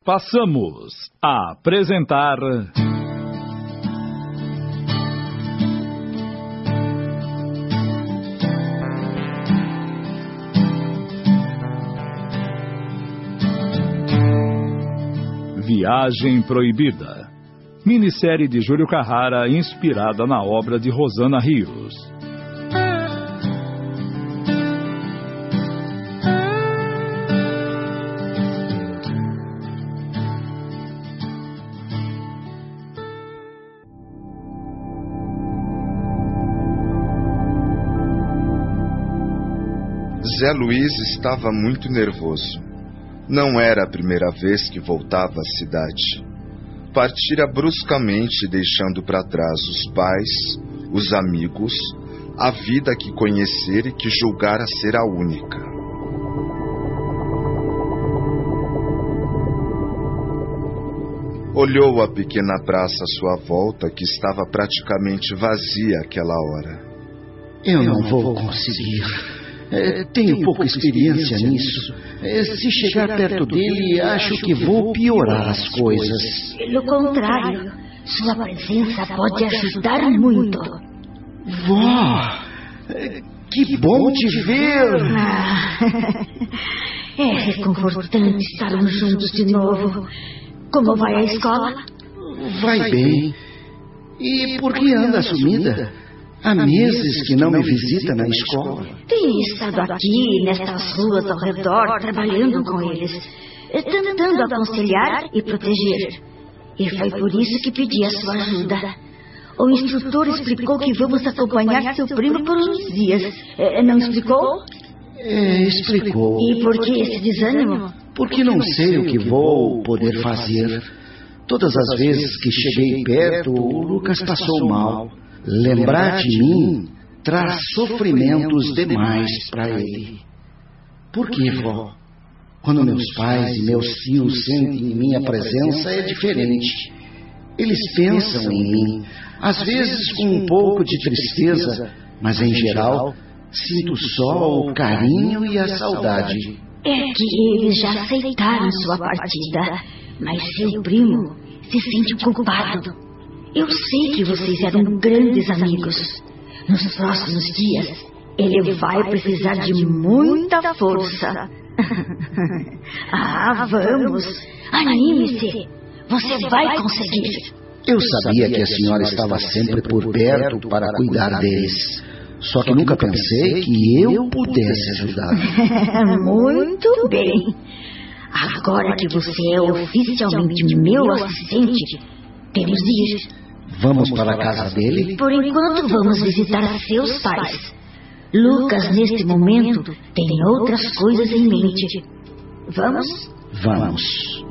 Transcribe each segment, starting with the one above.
passamos a apresentar... Viagem Proibida, minissérie de Júlio Carrara inspirada na obra de Rosana Rios. Zé Luiz estava muito nervoso. Não era a primeira vez que voltava à cidade. Partira bruscamente, deixando para trás os pais, os amigos, a vida que conhecera e que julgara ser a única. Olhou a pequena praça à sua volta, que estava praticamente vazia àquela hora. Eu não vou conseguir. Tenho pouca experiência nisso. Se chegar perto dele, acho que vou piorar as coisas. Pelo contrário, sua presença pode ajudar muito. Vó, que bom te ver! É reconfortante estarmos juntos de novo. Como vai a escola? Vai bem. E por que anda sumida? Há meses que não me visita na escola. Tenho estado aqui, nestas ruas ao redor, trabalhando com eles, tentando aconselhar e proteger. E foi por isso que pedi a sua ajuda. O instrutor explicou que vamos acompanhar seu primo por uns dias. Não explicou? Explicou. E por que esse desânimo? Porque não sei o que vou poder fazer. Todas as vezes que cheguei perto, o Lucas passou mal. Lembrar de mim traz sofrimentos demais para ele. Por que, vó? Quando meus pais e meus tios sentem minha presença é diferente. Eles pensam em mim, às vezes com um pouco de tristeza, mas em geral sinto só o carinho e a saudade. É que eles já aceitaram sua partida, mas seu primo se sente culpado. Eu sei que vocês eram grandes amigos. Nos próximos dias, ele vai precisar de muita força. Vamos. Anime-se. Você vai conseguir. Eu sabia que a senhora estava sempre por perto para cuidar deles. Só que nunca pensei que eu pudesse ajudar. Muito bem. Agora que você é oficialmente meu assistente, temos de ir. Vamos para a casa dele? Por enquanto, vamos visitar seus pais. Lucas, neste momento, tem outras coisas em mente. Vamos? Vamos.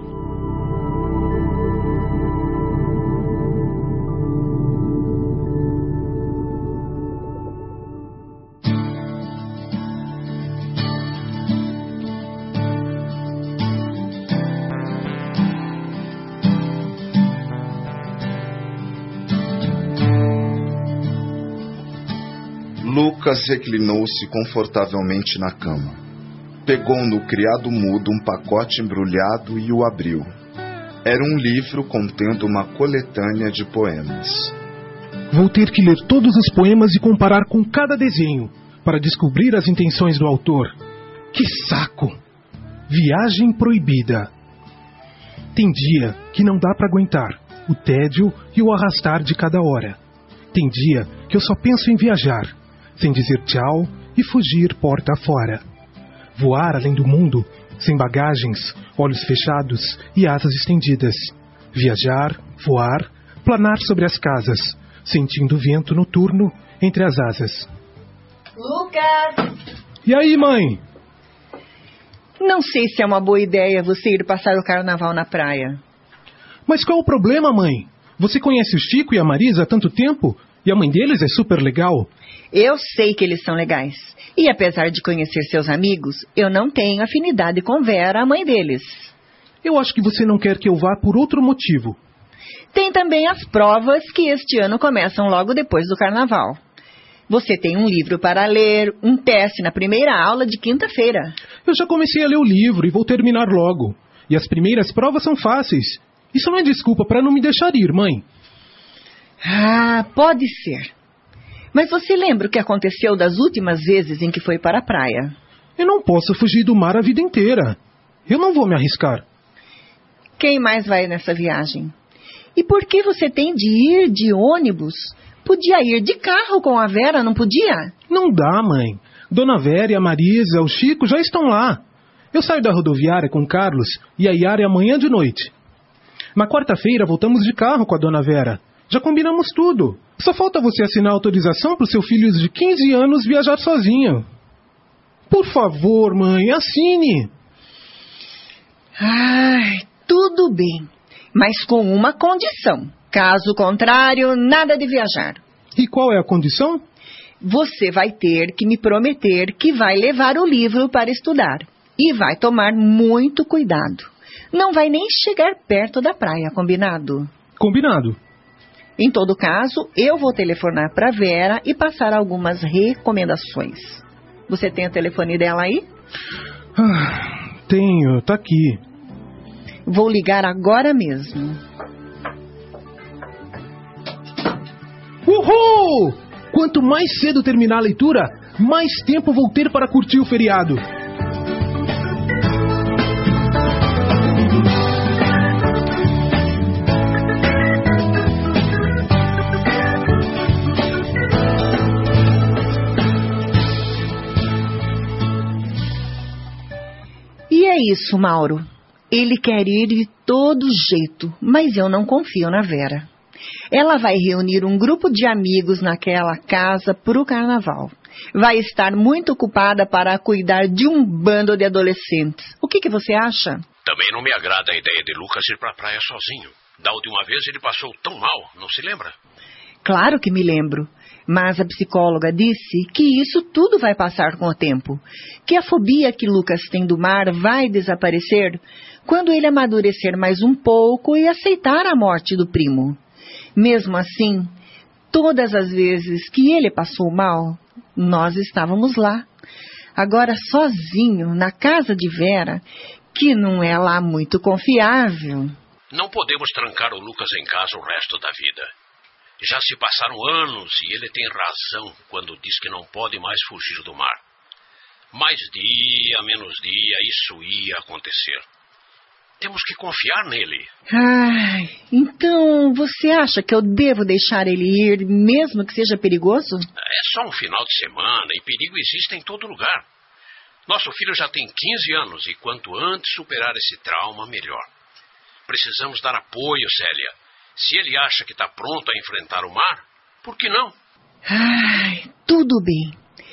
Lucas reclinou-se confortavelmente na cama. Pegou no criado mudo um pacote embrulhado e o abriu. Era um livro contendo uma coletânea de poemas. Vou ter que ler todos os poemas e comparar com cada desenho, para descobrir as intenções do autor. Que saco! Viagem Proibida. Tem dia que não dá para aguentar o tédio e o arrastar de cada hora. Tem dia que eu só penso em viajar, sem dizer tchau e fugir porta fora. Voar além do mundo, sem bagagens, olhos fechados e asas estendidas. Viajar, voar, planar sobre as casas, sentindo o vento noturno entre as asas. Lucas! E aí, mãe? Não sei se é uma boa ideia você ir passar o carnaval na praia. Mas qual o problema, mãe? Você conhece o Chico e a Marisa há tanto tempo? E a mãe deles é super legal. Eu sei que eles são legais. E apesar de conhecer seus amigos, eu não tenho afinidade com Vera, a mãe deles. Eu acho que você não quer que eu vá por outro motivo. Tem também as provas que este ano começam logo depois do carnaval. Você tem um livro para ler, um teste na primeira aula de quinta-feira. Eu já comecei a ler o livro e vou terminar logo. E as primeiras provas são fáceis. Isso não é desculpa para não me deixar ir, mãe. Ah, pode ser. Mas você lembra o que aconteceu das últimas vezes em que foi para a praia? Eu não posso fugir do mar a vida inteira. Eu não vou me arriscar. Quem mais vai nessa viagem? E por que você tem de ir de ônibus? Podia ir de carro com a Vera, não podia? Não dá, mãe. Dona Vera, a Marisa, o Chico já estão lá. Eu saio da rodoviária com o Carlos e a Yara amanhã de noite. Na quarta-feira voltamos de carro com a Dona Vera. Já combinamos tudo. Só falta você assinar a autorização para o seu filho de 15 anos viajar sozinho. Por favor, mãe, assine. Ai, tudo bem. Mas com uma condição. Caso contrário, nada de viajar. E qual é a condição? Você vai ter que me prometer que vai levar o livro para estudar. E vai tomar muito cuidado. Não vai nem chegar perto da praia, combinado? Combinado. Em todo caso, eu vou telefonar para Vera e passar algumas recomendações. Você tem o telefone dela aí? Tenho, tá aqui. Vou ligar agora mesmo. Uhul! Quanto mais cedo terminar a leitura, mais tempo vou ter para curtir o feriado. E é isso, Mauro. Ele quer ir de todo jeito, mas eu não confio na Vera. Ela vai reunir um grupo de amigos naquela casa para o carnaval. Vai estar muito ocupada para cuidar de um bando de adolescentes. O que você acha? Também não me agrada a ideia de Lucas ir para a praia sozinho. Da última vez ele passou tão mal, não se lembra? Claro que me lembro. Mas a psicóloga disse que isso tudo vai passar com o tempo. Que a fobia que Lucas tem do mar vai desaparecer quando ele amadurecer mais um pouco e aceitar a morte do primo. Mesmo assim, todas as vezes que ele passou mal, nós estávamos lá. Agora sozinho, na casa de Vera, que não é lá muito confiável. Não podemos trancar o Lucas em casa o resto da vida. Já se passaram anos e ele tem razão quando diz que não pode mais fugir do mar. Mais dia, menos dia, isso ia acontecer. Temos que confiar nele. Ai, então você acha que eu devo deixar ele ir, mesmo que seja perigoso? É só um final de semana e perigo existe em todo lugar. Nosso filho já tem 15 anos e quanto antes superar esse trauma, melhor. Precisamos dar apoio, Célia. Se ele acha que está pronto a enfrentar o mar, por que não? Ai, tudo bem.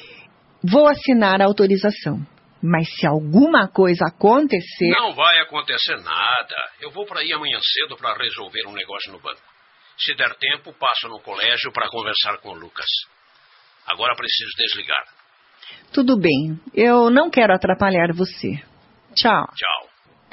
Vou assinar a autorização. Mas se alguma coisa acontecer... Não vai acontecer nada. Eu vou para aí amanhã cedo para resolver um negócio no banco. Se der tempo, passo no colégio para conversar com o Lucas. Agora preciso desligar. Tudo bem. Eu não quero atrapalhar você. Tchau. Tchau.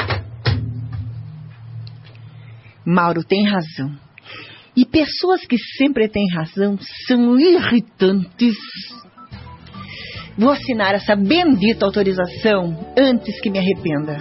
Mauro tem razão. E pessoas que sempre têm razão são irritantes. Vou assinar essa bendita autorização antes que me arrependa.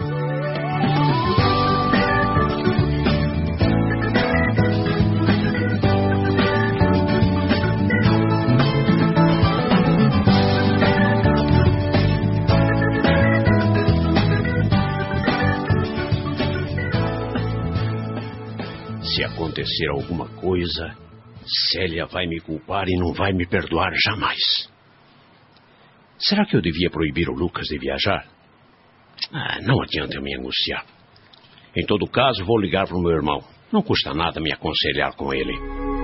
Se acontecer alguma coisa, Célia vai me culpar e não vai me perdoar jamais. Será que eu devia proibir o Lucas de viajar? Não adianta eu me angustiar. Em todo caso, vou ligar para o meu irmão. Não custa nada me aconselhar com ele.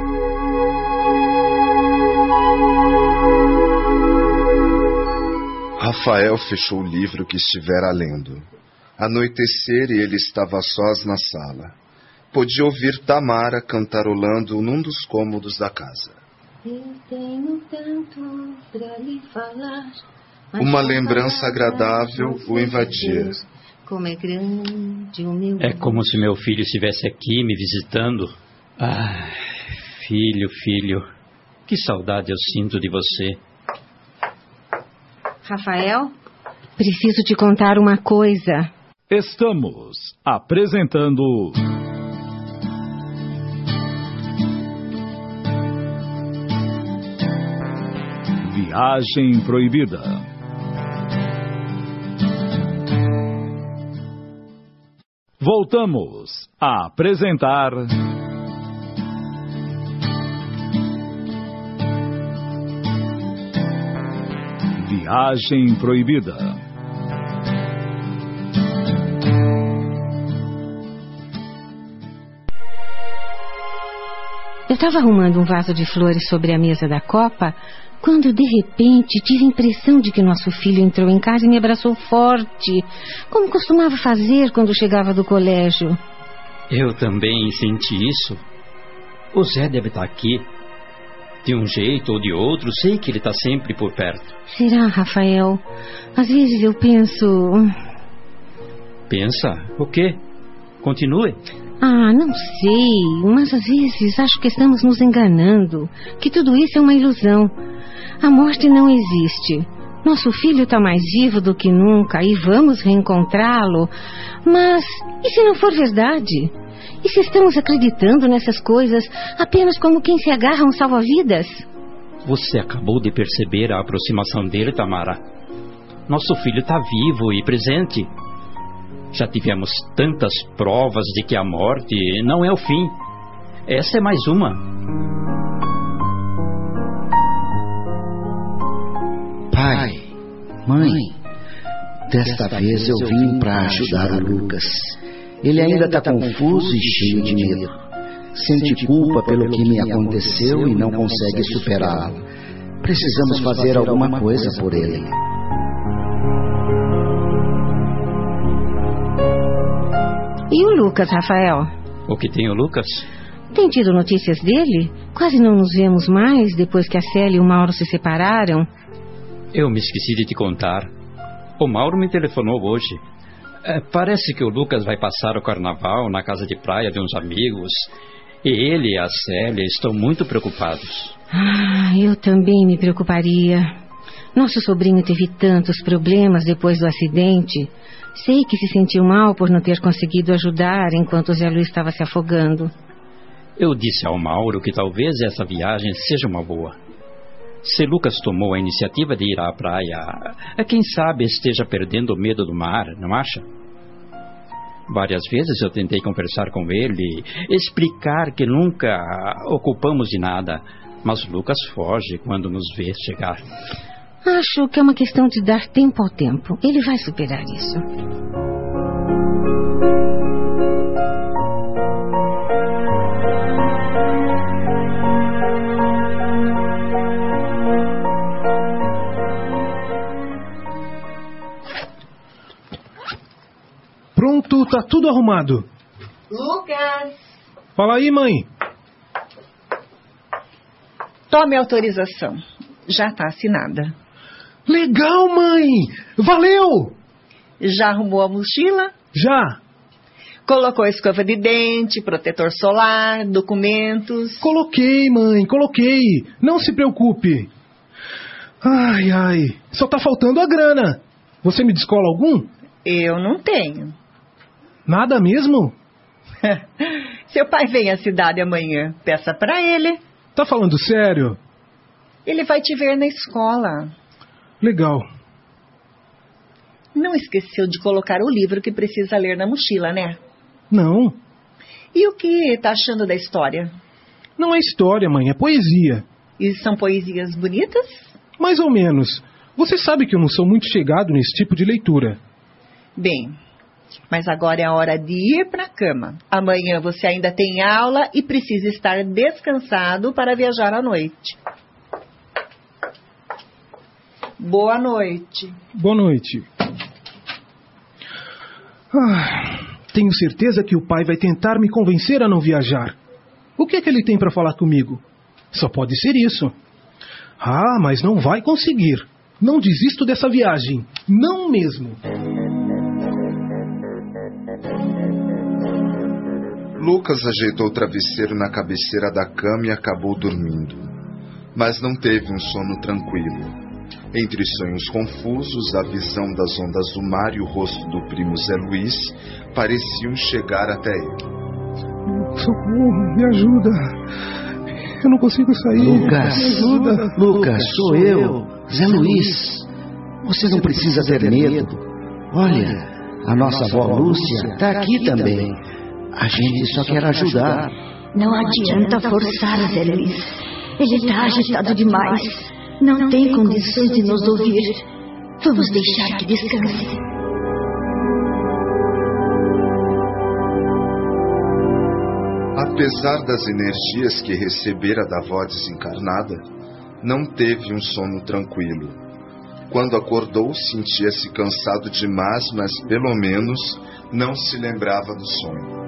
Rafael fechou o livro que estivera lendo. Anoitecer e ele estava sós na sala. Podia ouvir Tamara cantarolando num dos cômodos da casa. Eu tenho tanto pra lhe falar. Uma lembrança agradável o invadia. Como é grande o meu... É como se meu filho estivesse aqui me visitando. Ah, filho, que saudade eu sinto de você. Rafael, preciso te contar uma coisa. Estamos apresentando Viagem Proibida. Voltamos a apresentar Viagem Proibida. Eu estava arrumando um vaso de flores sobre a mesa da copa, quando de repente tive a impressão de que nosso filho entrou em casa e me abraçou forte, como costumava fazer quando chegava do colégio. Eu também senti isso. O Zé deve estar aqui. De um jeito ou de outro, sei que ele está sempre por perto. Será, Rafael? Às vezes eu penso... Pensa? O quê? Continue. Não sei, mas às vezes acho que estamos nos enganando, que tudo isso é uma ilusão. A morte não existe. Nosso filho está mais vivo do que nunca e vamos reencontrá-lo. Mas e se não for verdade? E se estamos acreditando nessas coisas apenas como quem se agarra a um salva-vidas? Você acabou de perceber a aproximação dele, Tamara. Nosso filho está vivo e presente. Já tivemos tantas provas de que a morte não é o fim. Essa é mais uma. Pai, mãe, desta vez eu vim para ajudar o Lucas. Ele ainda está confuso e cheio de medo. Sente culpa pelo que me aconteceu e não consegue superá-lo. Precisamos fazer alguma coisa por ele. E o Lucas, Rafael? O que tem o Lucas? Tem tido notícias dele? Quase não nos vemos mais depois que a Célia e o Mauro se separaram. Eu me esqueci de te contar. O Mauro me telefonou hoje. Parece que o Lucas vai passar o carnaval na casa de praia de uns amigos. E ele e a Célia estão muito preocupados. Eu também me preocuparia. Nosso sobrinho teve tantos problemas depois do acidente. Sei que se sentiu mal por não ter conseguido ajudar enquanto o Zé Luiz estava se afogando. Eu disse ao Mauro que talvez essa viagem seja uma boa. Se Lucas tomou a iniciativa de ir à praia, quem sabe esteja perdendo o medo do mar, não acha? Várias vezes eu tentei conversar com ele, explicar que nunca ocupamos de nada, mas Lucas foge quando nos vê chegar. Acho que é uma questão de dar tempo ao tempo. Ele vai superar isso. Pronto, tá tudo arrumado. Lucas! Fala aí, mãe. Tome a autorização. Já está assinada. Legal, mãe! Valeu! Já arrumou a mochila? Já. Colocou a escova de dente, protetor solar, documentos? Coloquei, mãe, coloquei. Não se preocupe. Ai, só tá faltando a grana. Você me descola algum? Eu não tenho. Nada mesmo? Seu pai vem à cidade amanhã. Peça pra ele. Tá falando sério? Ele vai te ver na escola. Legal. Não esqueceu de colocar o livro que precisa ler na mochila, né? Não. E o que tá achando da história? Não é história, mãe, é poesia. E são poesias bonitas? Mais ou menos. Você sabe que eu não sou muito chegado nesse tipo de leitura. Bem, mas agora é a hora de ir para a cama. Amanhã você ainda tem aula e precisa estar descansado para viajar à noite. Boa noite. Boa noite. Tenho certeza que o pai vai tentar me convencer a não viajar. O que é que ele tem para falar comigo? Só pode ser isso. Mas não vai conseguir. Não desisto dessa viagem. Não mesmo. Lucas ajeitou o travesseiro na cabeceira da cama e acabou dormindo. Mas não teve um sono tranquilo. Entre sonhos confusos, a visão das ondas do mar e o rosto do primo Zé Luiz pareciam chegar até ele. Socorro, me ajuda. Eu não consigo sair. Lucas, me ajuda. Lucas, sou eu, Zé Luiz. Você não precisa ter medo. Olha, a nossa avó Lúcia está aqui também. A gente só quer ajudar. Não adianta forçar, Zé Luiz. Ele está agitado demais. Não tem condições de nos ouvir. Vamos deixar que descanse. Apesar das energias que recebera da avó desencarnada, não teve um sono tranquilo. Quando acordou, sentia-se cansado demais, mas pelo menos não se lembrava do sonho.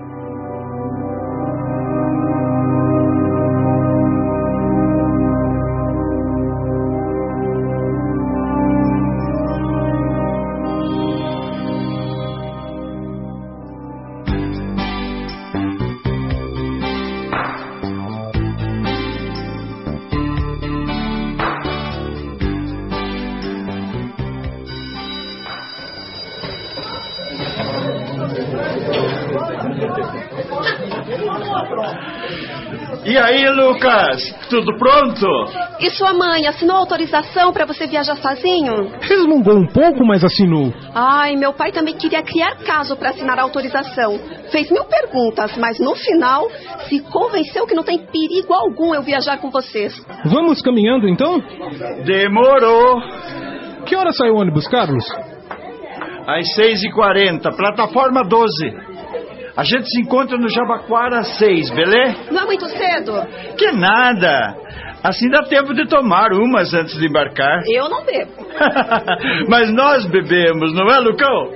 E aí, Lucas? Tudo pronto? E sua mãe assinou autorização para você viajar sozinho? Resmungou um pouco, mas assinou. Ai, meu pai também queria criar caso para assinar a autorização. Fez 1000 perguntas, mas no final se convenceu que não tem perigo algum eu viajar com vocês. Vamos caminhando, então? Demorou. Que hora sai o ônibus, Carlos? Às 6h40, plataforma 12. A gente se encontra no Jabaquara às 6, beleza? Não é muito cedo? Que nada. Assim dá tempo de tomar umas antes de embarcar. Eu não bebo. Mas nós bebemos, não é, Lucão?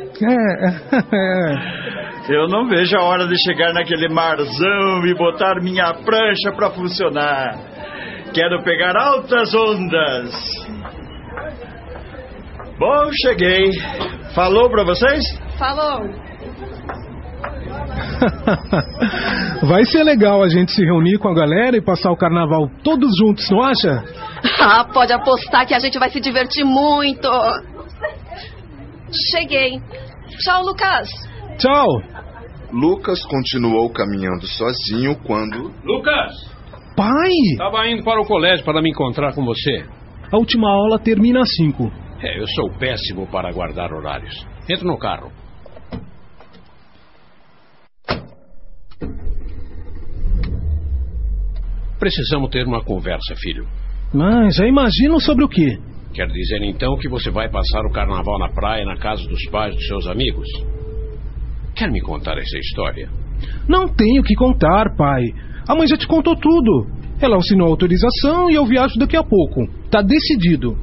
Eu não vejo a hora de chegar naquele marzão e botar minha prancha pra funcionar. Quero pegar altas ondas. Bom, cheguei. Falou pra vocês? Falou. Vai ser legal a gente se reunir com a galera e passar o carnaval todos juntos, não acha? Ah, pode apostar que a gente vai se divertir muito. Cheguei. Tchau, Lucas. Tchau. Lucas continuou caminhando sozinho quando... Lucas! Pai! Estava indo para o colégio para me encontrar com você. A última aula termina às 5. Eu sou péssimo para guardar horários. Entra no carro. Precisamos ter uma conversa, filho. Mas já imagino sobre o quê? Quer dizer, então, que você vai passar o carnaval na praia, na casa dos pais dos seus amigos? Quer me contar essa história? Não tenho que contar, pai. A mãe já te contou tudo. Ela assinou a autorização e eu viajo daqui a pouco. Tá decidido.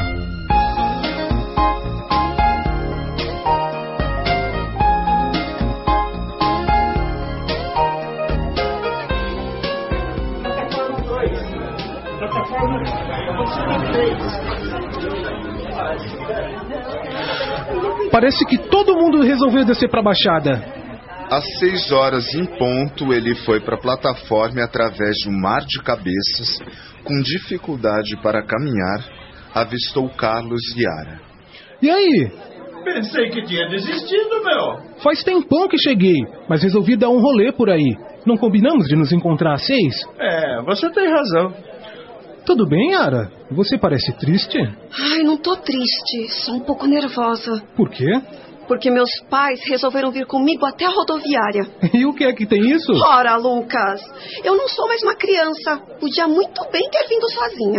Parece que todo mundo resolveu descer para a Baixada. Às 6 horas em ponto, ele foi para a plataforma e, através de um mar de cabeças, com dificuldade para caminhar, avistou Carlos e Yara. E aí? Pensei que tinha desistido, meu. Faz tempão que cheguei, mas resolvi dar um rolê por aí. Não combinamos de nos encontrar às 6? Você tem razão. Tudo bem, Yara? Você parece triste. Ai, não tô triste. Só um pouco nervosa. Por quê? Porque meus pais resolveram vir comigo até a rodoviária. E o que é que tem isso? Ora, Lucas, eu não sou mais uma criança. Podia muito bem ter vindo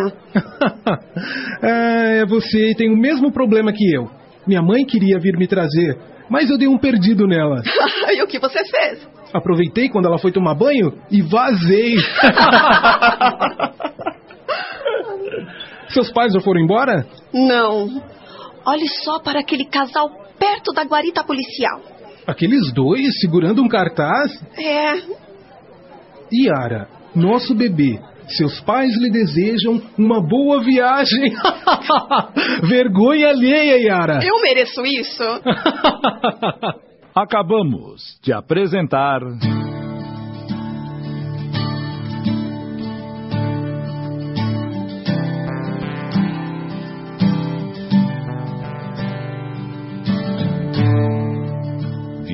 sozinha. Você tem o mesmo problema que eu. Minha mãe queria vir me trazer, mas eu dei um perdido nela. E o que você fez? Aproveitei quando ela foi tomar banho e vazei. Seus pais já foram embora? Não. Olhe só para aquele casal perto da guarita policial. Aqueles dois segurando um cartaz? É. Yara, nosso bebê. Seus pais lhe desejam uma boa viagem. Vergonha alheia, Yara. Eu mereço isso. Acabamos de apresentar...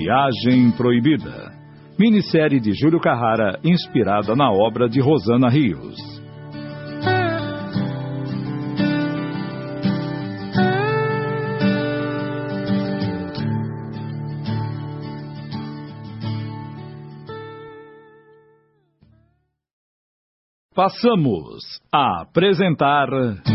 Viagem Proibida. Minissérie de Júlio Carrara, inspirada na obra de Rosana Rios. Passamos a apresentar...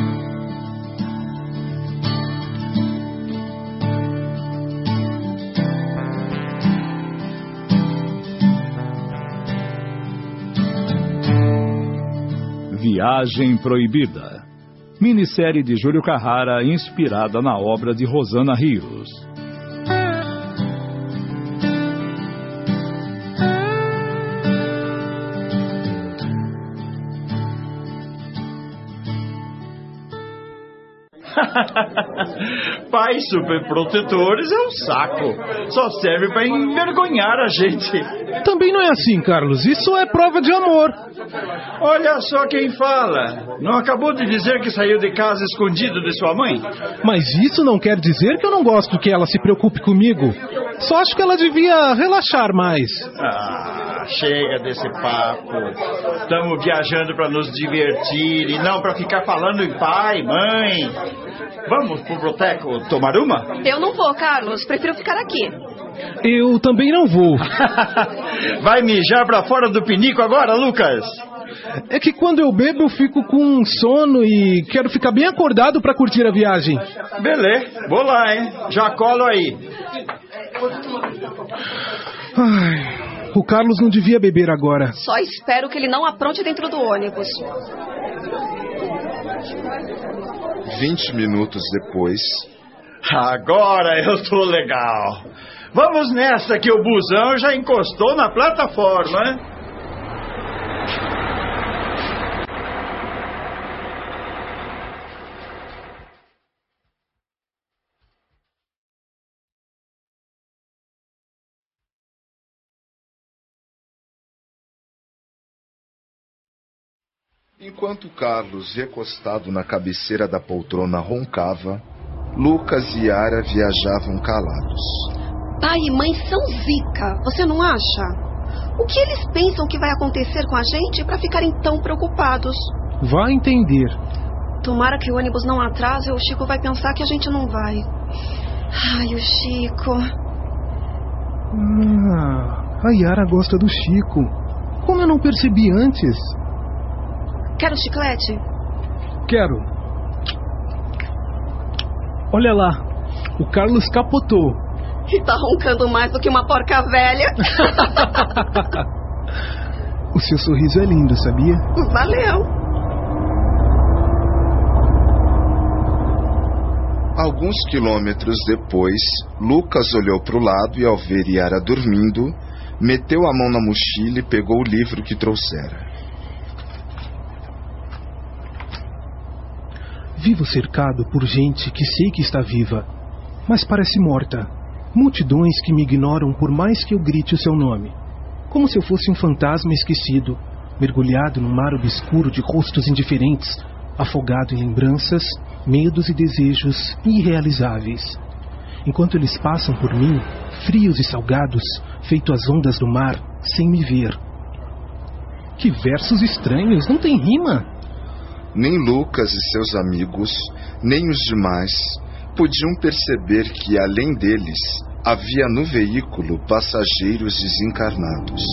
Viagem Proibida. Minissérie de Júlio Carrara, inspirada na obra de Rosana Rios. Pais superprotetores é um saco. Só serve para envergonhar a gente. Também não é assim, Carlos. Isso é prova de amor. Olha só quem fala. Não acabou de dizer que saiu de casa escondido de sua mãe? Mas isso não quer dizer que eu não gosto que ela se preocupe comigo. Só acho que ela devia relaxar mais. Chega desse papo. Estamos viajando para nos divertir e não para ficar falando em pai, mãe. Vamos pro boteco tomar uma? Eu não vou, Carlos. Prefiro ficar aqui. Eu também não vou. Vai mijar pra fora do pinico agora, Lucas? É que quando eu bebo eu fico com sono e quero ficar bem acordado pra curtir a viagem. Beleza, vou lá, hein? Já colo aí. Ai, o Carlos não devia beber agora. Só espero que ele não apronte dentro do ônibus. 20 minutos depois... Agora eu tô legal. Vamos nessa que o busão já encostou na plataforma. Enquanto Carlos, recostado na cabeceira da poltrona, roncava, Lucas e Yara viajavam calados. Pai e mãe são zica, você não acha? O que eles pensam que vai acontecer com a gente para ficarem tão preocupados? Vai entender. Tomara que o ônibus não atrase ou o Chico vai pensar que a gente não vai. Ai, o Chico... a Yara gosta do Chico. Como eu não percebi antes? Quer um chiclete? Quero. Olha lá, o Carlos capotou. E tá roncando mais do que uma porca velha. O seu sorriso é lindo, sabia? Valeu. Alguns quilômetros depois, Lucas olhou para o lado e, ao ver Yara dormindo, meteu a mão na mochila e pegou o livro que trouxera. Vivo cercado por gente que sei que está viva, mas parece morta. Multidões que me ignoram por mais que eu grite o seu nome. Como se eu fosse um fantasma esquecido, mergulhado num mar obscuro de rostos indiferentes, afogado em lembranças, medos e desejos irrealizáveis. Enquanto eles passam por mim, frios e salgados, feito as ondas do mar, sem me ver. Que versos estranhos, não tem rima. Nem Lucas e seus amigos, nem os demais, podiam perceber que, além deles, havia no veículo passageiros desencarnados.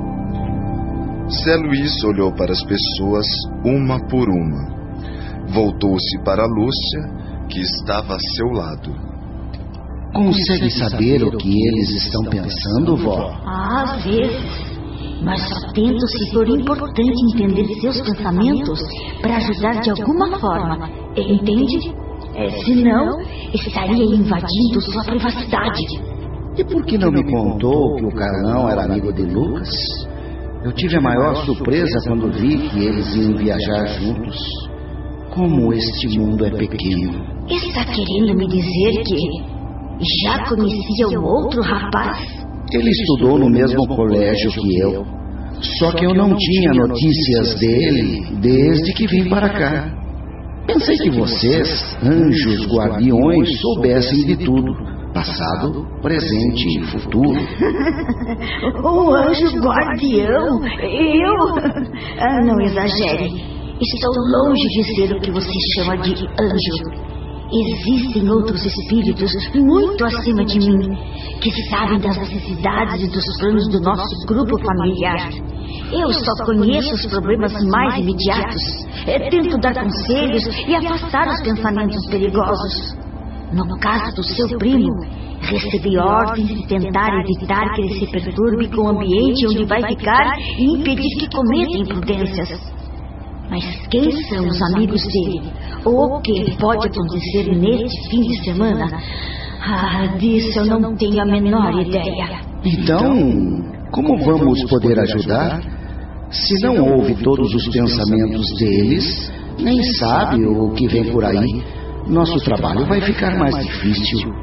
Zé Luiz olhou para as pessoas, uma por uma. Voltou-se para Lúcia, que estava a seu lado. Consegue saber o que eles estão pensando, vó? Às vezes. Mas só tento se for importante entender seus pensamentos para ajudar de alguma forma. Entende? Senão, estaria invadindo sua privacidade. E por que não me contou que o Carlão era amigo de Lucas? Eu tive a maior surpresa quando vi que eles iam viajar juntos. Como este mundo é pequeno. Está querendo me dizer que já conhecia o outro rapaz? Ele estudou no mesmo colégio que eu. Só que eu não tinha notícias dele desde que vim para cá. Pensei que vocês, anjos guardiões, soubessem de tudo. Passado, presente e futuro. Um anjo guardião? Eu? Não exagere. Estou longe de ser o que você chama de anjo. Existem outros espíritos muito acima de mim, que sabem das necessidades e dos planos do nosso grupo familiar. Eu só conheço os problemas mais imediatos. Tento dar conselhos e afastar os pensamentos perigosos. No caso do seu primo, recebi ordens de tentar evitar que ele se perturbe com o ambiente onde vai ficar e impedir que cometa imprudências. Mas quem são os amigos dele? Ou o que pode acontecer neste fim de semana? Disso eu não tenho a menor ideia. Então, como vamos poder ajudar? Se não ouve todos os pensamentos deles, nem sabe o que vem por aí, nosso trabalho vai ficar mais difícil.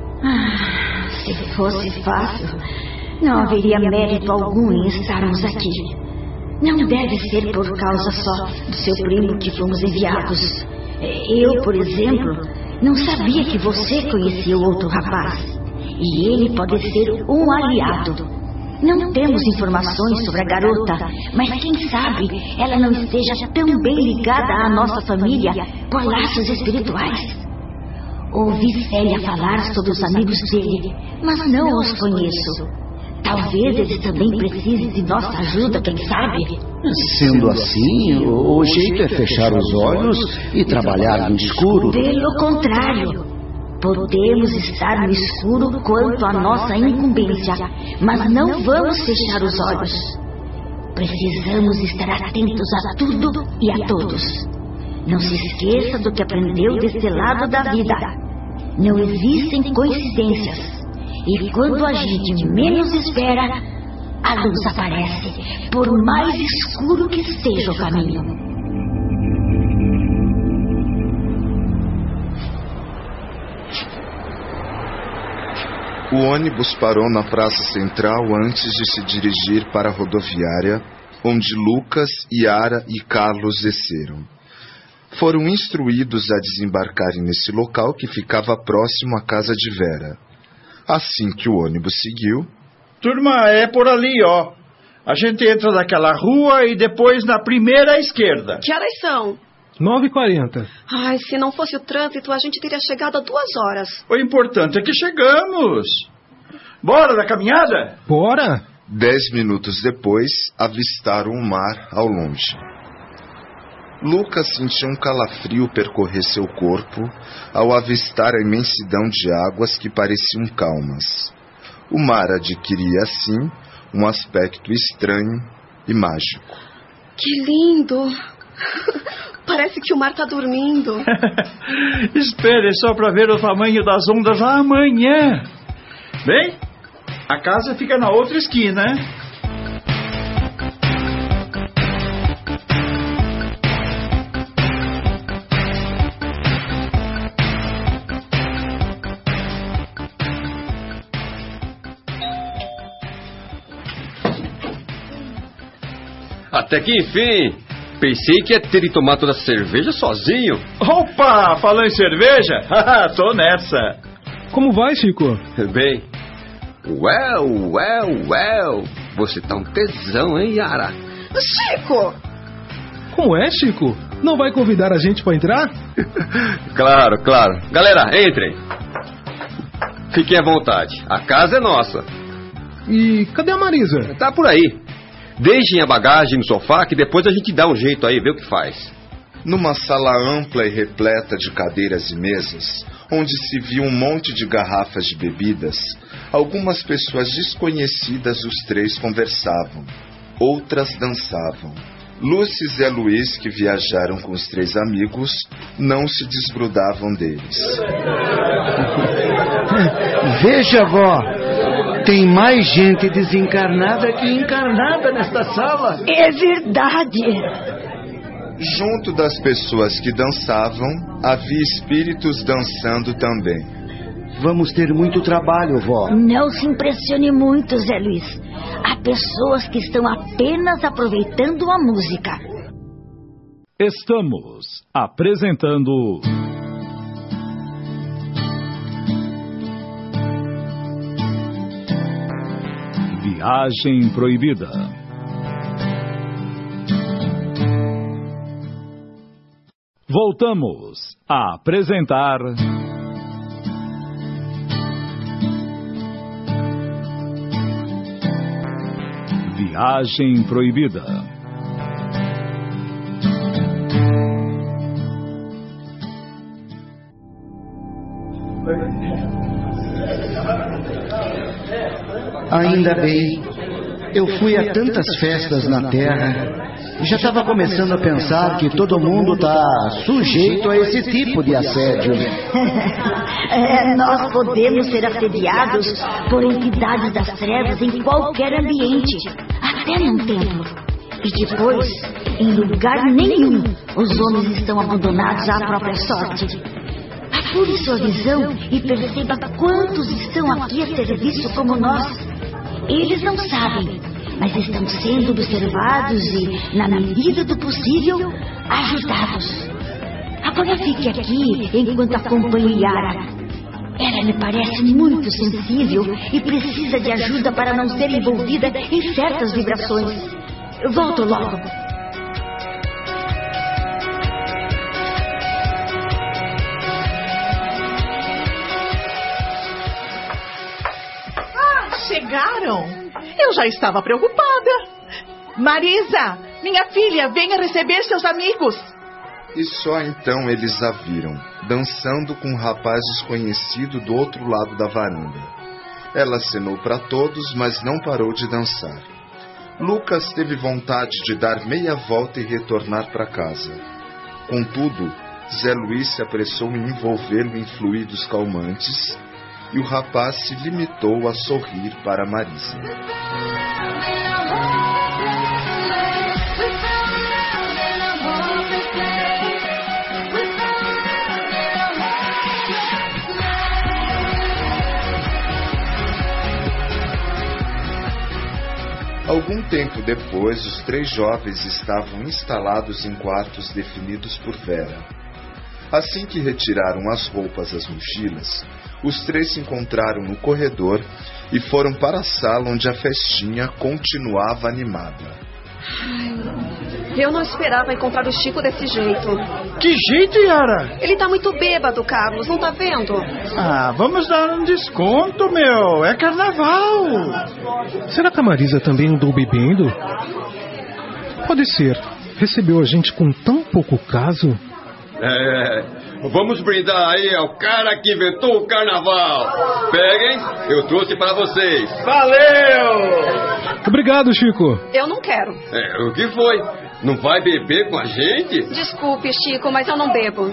Se fosse fácil, não haveria mérito algum em estarmos aqui. Não deve ser por causa só do seu primo que fomos enviados. Eu, por exemplo, não sabia que você conhecia o outro rapaz. E ele pode ser um aliado. Não temos informações sobre a garota, mas quem sabe ela não esteja tão bem ligada à nossa família por laços espirituais. Ouvi Célia falar sobre os amigos dele, mas não os conheço. Talvez eles também precisem de nossa ajuda, quem sabe? Sendo assim, o jeito é fechar os olhos e trabalhar no escuro. Pelo contrário, podemos estar no escuro quanto à nossa incumbência, mas não vamos fechar os olhos. Precisamos estar atentos a tudo e a todos. Não se esqueça do que aprendeu deste lado da vida. Não existem coincidências. E quando a gente menos espera, a luz aparece, por mais escuro que esteja o caminho. O ônibus parou na praça central antes de se dirigir para a rodoviária, onde Lucas, Yara e Carlos desceram. Foram instruídos a desembarcarem nesse local que ficava próximo à casa de Vera. Assim que o ônibus seguiu... Turma, é por ali, ó. A gente entra naquela rua e depois na primeira à esquerda. Que horas são? 9h40. Ai, se não fosse o trânsito, a gente teria chegado a 2 horas. O importante é que chegamos. Bora na caminhada? Bora! 10 minutos depois, avistaram o mar ao longe. Lucas sentiu um calafrio percorrer seu corpo ao avistar a imensidão de águas que pareciam calmas. O mar adquiria, assim, um aspecto estranho e mágico. Que lindo! Parece que o mar está dormindo. Espere só para ver o tamanho das ondas amanhã. Bem, a casa fica na outra esquina. Até que enfim, pensei que ia ter de tomar toda a cerveja sozinho. Opa, falando em cerveja? Tô nessa. Como vai, Chico? Bem. Você tá um tesão, hein, Yara? Chico! Como é, Chico? Não vai convidar a gente pra entrar? Claro. Galera, entrem. Fiquem à vontade. A casa é nossa. E cadê a Marisa? Tá por aí. Deixem a bagagem no sofá que depois a gente dá um jeito aí, vê o que faz. Numa sala ampla e repleta de cadeiras e mesas, onde se viu um monte de garrafas de bebidas, algumas pessoas desconhecidas dos três conversavam. Outras dançavam. Lúcia e Zé Luiz, que viajaram com os três amigos, não se desgrudavam deles. Veja, vó, tem mais gente desencarnada que encarnada nesta sala. É verdade. Junto das pessoas que dançavam, havia espíritos dançando também. Vamos ter muito trabalho, vó. Não se impressione muito, Zé Luiz. Há pessoas que estão apenas aproveitando a música. Estamos apresentando Viagem Proibida. Voltamos a apresentar Viagem Proibida. Ainda bem, eu fui a tantas festas na Terra e já estava começando a pensar que todo mundo está sujeito a esse tipo de assédio. Nós podemos ser assediados por entidades das trevas em qualquer ambiente, até num templo. E depois, em lugar nenhum, os homens estão abandonados à própria sorte. Apure sua visão e perceba quantos estão aqui a serviço como nós. Eles não sabem, mas estão sendo observados e, na medida do possível, ajudados. Agora fique aqui enquanto acompanho Yara. Ela me parece muito sensível e precisa de ajuda para não ser envolvida em certas vibrações. Volto logo. Chegaram? Eu já estava preocupada. Marisa, minha filha, venha receber seus amigos. E só então eles a viram, dançando com um rapaz desconhecido do outro lado da varanda. Ela acenou para todos, mas não parou de dançar. Lucas teve vontade de dar meia volta e retornar para casa. Contudo, Zé Luiz se apressou em envolvê-lo em fluidos calmantes e o rapaz se limitou a sorrir para Marisa. Algum tempo depois, os três jovens estavam instalados em quartos definidos por Vera. Assim que retiraram as roupas das mochilas, os três se encontraram no corredor e foram para a sala onde a festinha continuava animada. Eu não esperava encontrar o Chico desse jeito. Que jeito, Yara? Ele tá muito bêbado, Carlos, não tá vendo? Ah, vamos dar um desconto, meu. É carnaval. Será que a Marisa também andou bebendo? Pode ser. Recebeu a gente com tão pouco caso. Vamos brindar aí ao cara que inventou o carnaval. Peguem, eu trouxe para vocês. Valeu! Obrigado, Chico. Eu não quero. O que foi? Não vai beber com a gente? Desculpe, Chico, mas eu não bebo.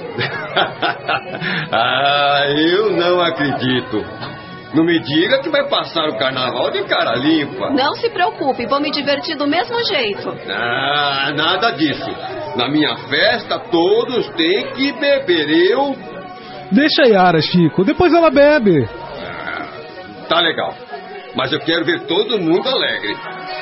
Eu não acredito. Não me diga que vai passar o carnaval de cara limpa. Não se preocupe, vou me divertir do mesmo jeito. Nada disso. Na minha festa, todos têm que beber. Deixa a Yara, Chico. Depois ela bebe. Tá legal. Mas eu quero ver todo mundo alegre.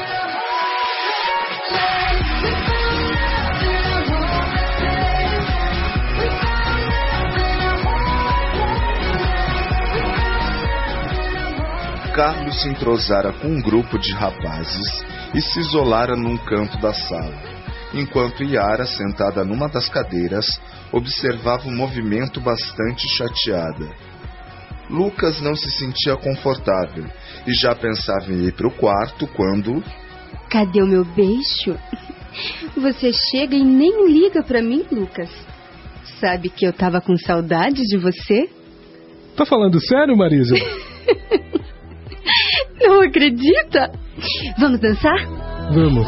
Carlos se entrosara com um grupo de rapazes e se isolara num canto da sala, enquanto Yara, sentada numa das cadeiras, observava o movimento bastante chateada. Lucas não se sentia confortável e já pensava em ir para o quarto quando... Cadê o meu beijo? Você chega e nem liga para mim, Lucas. Sabe que eu tava com saudade de você? Tá falando sério, Marisa? Não acredita? Vamos dançar? Vamos.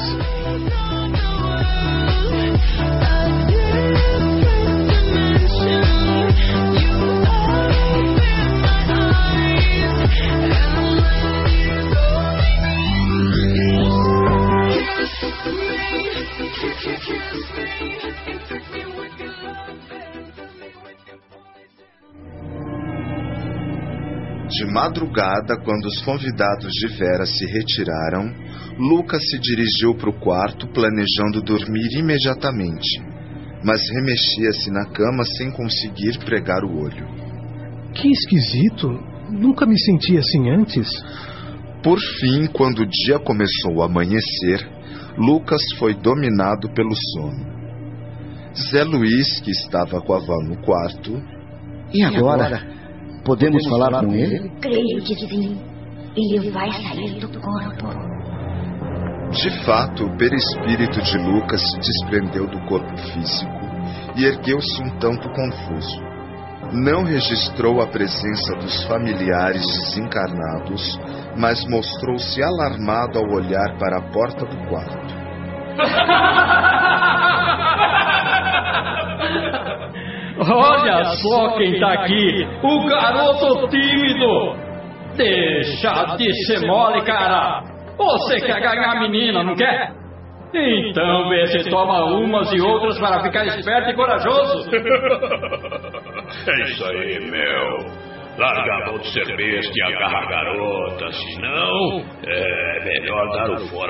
De madrugada, quando os convidados de Vera se retiraram, Lucas se dirigiu para o quarto planejando dormir imediatamente, mas remexia-se na cama sem conseguir pregar o olho. Que esquisito. Nunca me senti assim antes. Por fim, quando o dia começou a amanhecer, Lucas foi dominado pelo sono. Zé Luiz, que estava com a avó no quarto... E agora? Podemos falar com ele? Creio que sim. Ele vai sair do corpo. De fato, o perispírito de Lucas se desprendeu do corpo físico e ergueu-se um tanto confuso. Não registrou a presença dos familiares desencarnados, mas mostrou-se alarmado ao olhar para a porta do quarto. Olha só quem tá aqui, o garoto tímido. Deixa de ser mole, cara. Você quer ganhar a menina, não quer? Então vê se toma umas e outras para ficar esperto e corajoso. É isso aí, meu. Larga a mão de ser besta e agarra a garota, senão é melhor dar o fora.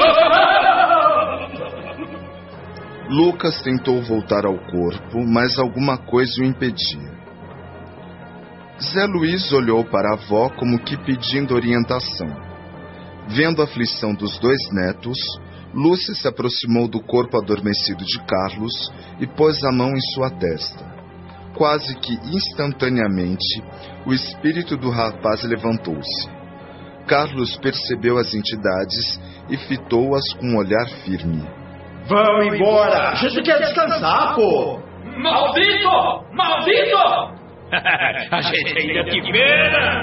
Lucas tentou voltar ao corpo, mas alguma coisa o impedia. Zé Luiz olhou para a avó como que pedindo orientação. Vendo a aflição dos dois netos, Lúcia se aproximou do corpo adormecido de Carlos e pôs a mão em sua testa. Quase que instantaneamente, o espírito do rapaz levantou-se. Carlos percebeu as entidades e fitou-as com um olhar firme. Vão embora! A gente quer descansar, pô! Maldito! Maldito! A gente ainda te espera!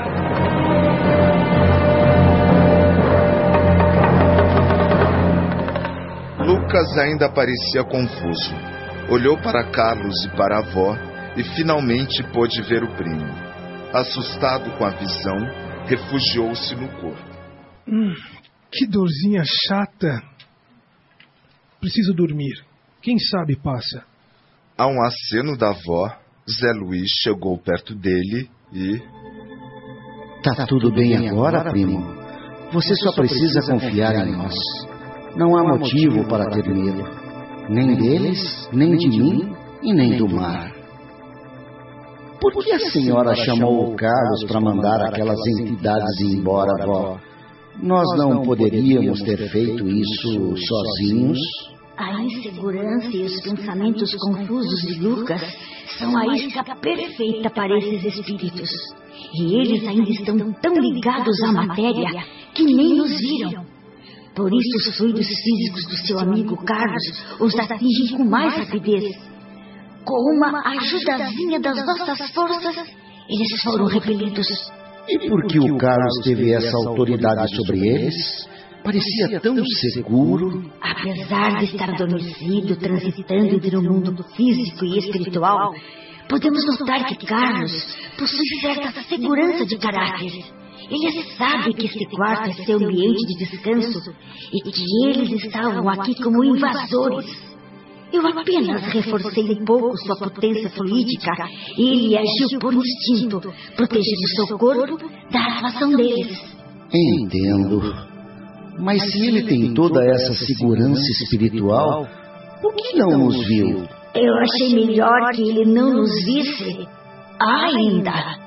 Lucas ainda parecia confuso. Olhou para Carlos e para a avó e finalmente pôde ver o primo. Assustado com a visão, refugiou-se no corpo. Que dorzinha chata. Preciso dormir. Quem sabe passa. A um aceno da avó, Zé Luiz chegou perto dele e... Tá tudo bem agora, primo? Você só precisa confiar em nós. Não há motivo para ter medo. Nem deles, nem de mim e nem do mar. Por que a senhora chamou o Carlos para mandar aquelas entidades ir embora, vó? Nós não poderíamos ter feito isso sozinhos? A insegurança e os pensamentos confusos de Lucas são a isca perfeita para esses espíritos. E eles ainda estão tão ligados à matéria que nem nos viram. Por isso os fluidos físicos do seu amigo Carlos os atingem com mais rapidez. Com uma ajudazinha das nossas forças, eles foram repelidos. E por que o Carlos teve essa autoridade sobre eles? Parecia tão seguro. Apesar de estar adormecido, transitando entre o mundo físico e espiritual, podemos notar que Carlos possui certa segurança de caráter. Ele sabe que este quarto é seu ambiente de descanso e que eles estavam aqui como invasores. Eu apenas reforcei um pouco sua potência fluídica e ele agiu por instinto, protegendo seu corpo da atuação deles. Entendo. Mas se ele tem toda essa segurança espiritual, por que não nos viu? Eu achei melhor que ele não nos visse ainda.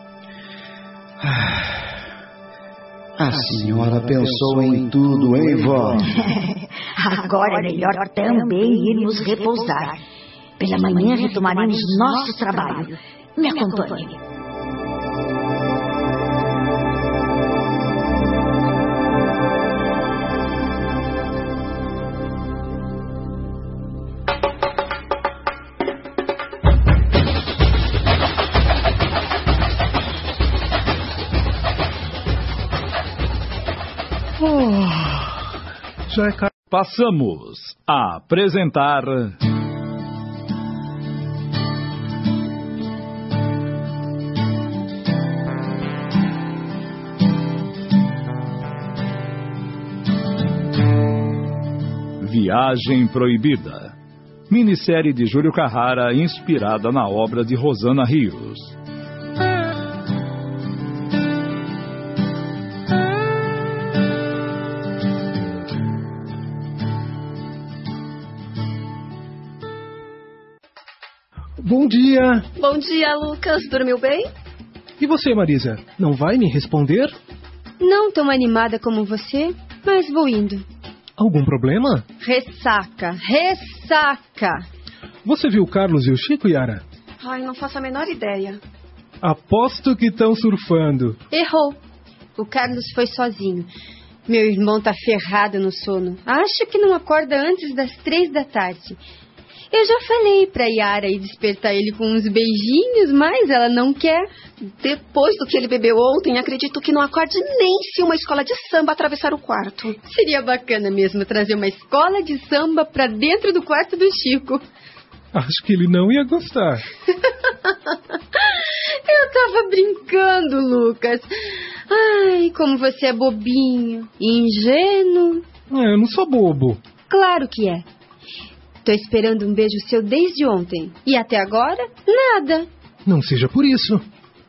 A senhora pensou em tudo, hein, vó? Agora é melhor também irmos repousar. Pela manhã retomaremos nosso trabalho. Me acompanhe. Passamos a apresentar... Viagem Proibida. Minissérie de Júlio Carrara inspirada na obra de Rosana Rios. Bom dia! Bom dia, Lucas. Dormiu bem? E você, Marisa? Não vai me responder? Não tão animada como você, mas vou indo. Algum problema? Ressaca. Você viu o Carlos e o Chico, Yara? Ai, não faço a menor ideia. Aposto que estão surfando. Errou. O Carlos foi sozinho. Meu irmão tá ferrado no sono. Acho que não acorda antes das 3 da tarde. Eu já falei pra Yara ir despertar ele com uns beijinhos, mas ela não quer. Depois do que ele bebeu ontem, acredito que não acorde nem se uma escola de samba atravessar o quarto. Seria bacana mesmo trazer uma escola de samba pra dentro do quarto do Chico. Acho que ele não ia gostar. Eu tava brincando, Lucas. Ai, como você é bobinho, ingênuo. Eu não sou bobo. Claro que é. Tô esperando um beijo seu desde ontem. E até agora, nada. Não seja por isso.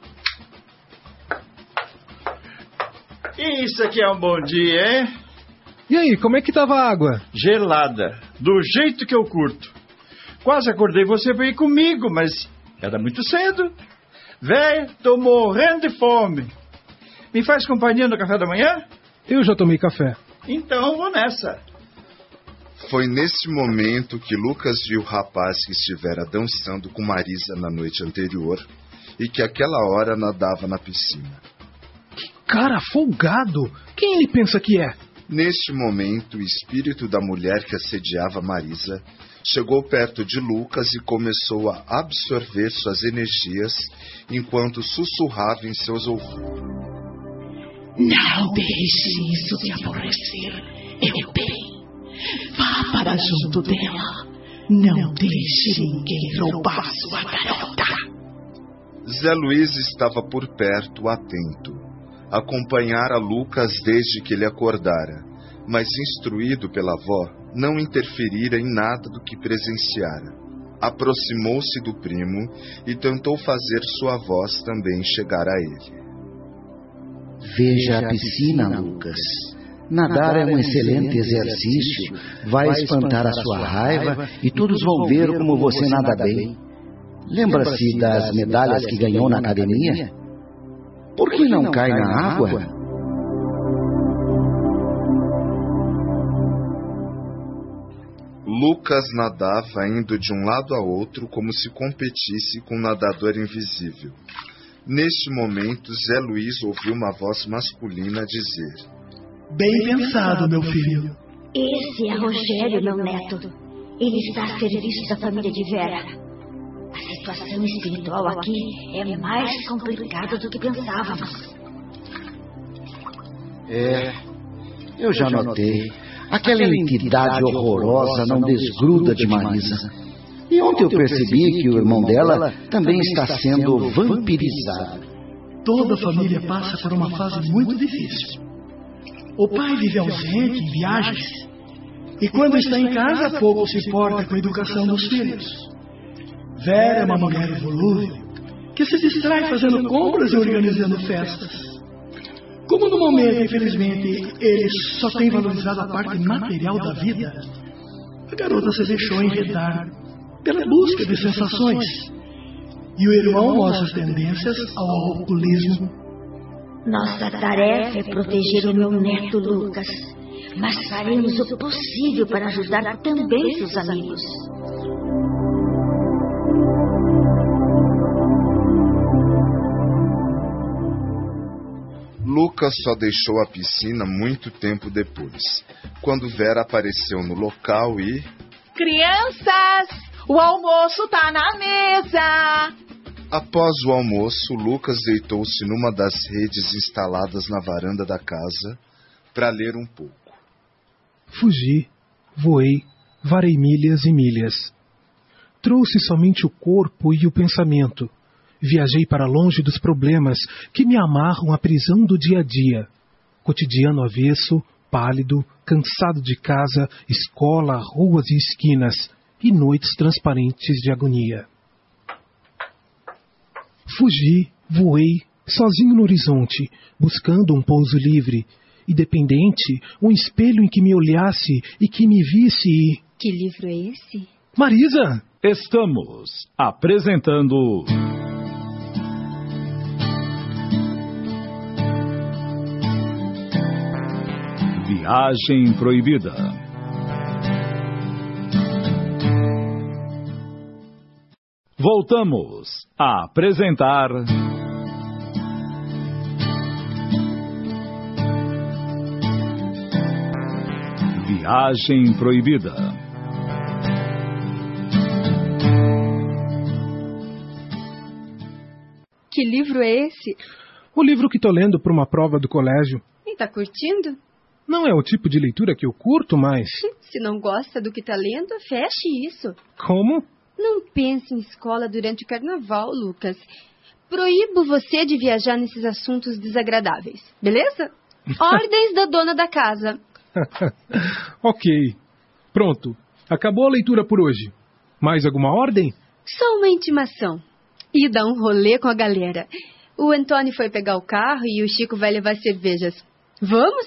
Isso aqui é um bom dia, hein? E aí, como é que tava a água? Gelada, do jeito que eu curto. Quase acordei você pra ir comigo, mas era muito cedo. Véi, tô morrendo de fome. Me faz companhia no café da manhã? Eu já tomei café. Então vou nessa. Foi nesse momento que Lucas viu o rapaz que estivera dançando com Marisa na noite anterior e que aquela hora nadava na piscina. Que cara folgado! Quem ele pensa que é? Neste momento, o espírito da mulher que assediava Marisa chegou perto de Lucas e começou a absorver suas energias enquanto sussurrava em seus ouvidos. Não deixe isso te aborrecer, eu bem. Vá para junto dela. Não deixe ninguém roubar sua garota. Zé Luiz estava por perto, atento. Acompanhara Lucas desde que ele acordara, mas instruído pela avó, não interferira em nada do que presenciara. Aproximou-se do primo e tentou fazer sua voz também chegar a ele. Veja a piscina, Lucas. Nadar é um excelente exercício, vai espantar a sua raiva e todos vão ver como você nada bem. Lembra-se das medalhas que ganhou na academia? Por que não cai na água? Lucas nadava indo de um lado a outro como se competisse com um nadador invisível. Neste momento, Zé Luiz ouviu uma voz masculina dizer: Bem pensado, meu filho. Esse é Rogério, meu neto. Ele está a serviço da família de Vera. A situação espiritual aqui é mais complicada do que pensávamos. Eu já notei. Aquela entidade horrorosa não desgruda de Marisa. E ontem eu percebi que o irmão dela também está sendo vampirizado. Toda a família passa por uma fase muito difícil. O pai vive ausente em viagens e quando está em casa pouco se importa com a educação dos filhos. Vera é uma mulher volúvel que se distrai fazendo compras e organizando festas. Como no momento, infelizmente, ele só tem valorizado a parte material da vida, a garota se deixou enredar pela busca de sensações e o irmão mostra tendências ao alcoolismo. Nossa tarefa é proteger o meu neto Lucas, mas faremos o possível para ajudar também seus amigos. Lucas só deixou a piscina muito tempo depois, quando Vera apareceu no local e... Crianças, o almoço tá na mesa! Após o almoço, Lucas deitou-se numa das redes instaladas na varanda da casa para ler um pouco. Fugi, voei, varei milhas e milhas. Trouxe somente o corpo e o pensamento. Viajei para longe dos problemas que me amarram à prisão do dia a dia. Cotidiano avesso, pálido, cansado de casa, escola, ruas e esquinas, e noites transparentes de agonia. Fugi, voei, sozinho no horizonte, buscando um pouso livre, independente, um espelho em que me olhasse e que me visse e... Que livro é esse? Marisa! Estamos apresentando... Viagem Proibida. Voltamos a apresentar Viagem Proibida. Que livro é esse? O livro que tô lendo para uma prova do colégio. E tá curtindo? Não é o tipo de leitura que eu curto, mas... Se não gosta do que tá lendo, feche isso. Como? Não pense em escola durante o carnaval, Lucas. Proíbo você de viajar nesses assuntos desagradáveis, beleza? Ordens da dona da casa. Ok. Pronto. Acabou a leitura por hoje. Mais alguma ordem? Só uma intimação. E dar um rolê com a galera. O Antônio foi pegar o carro e o Chico vai levar cervejas. Vamos?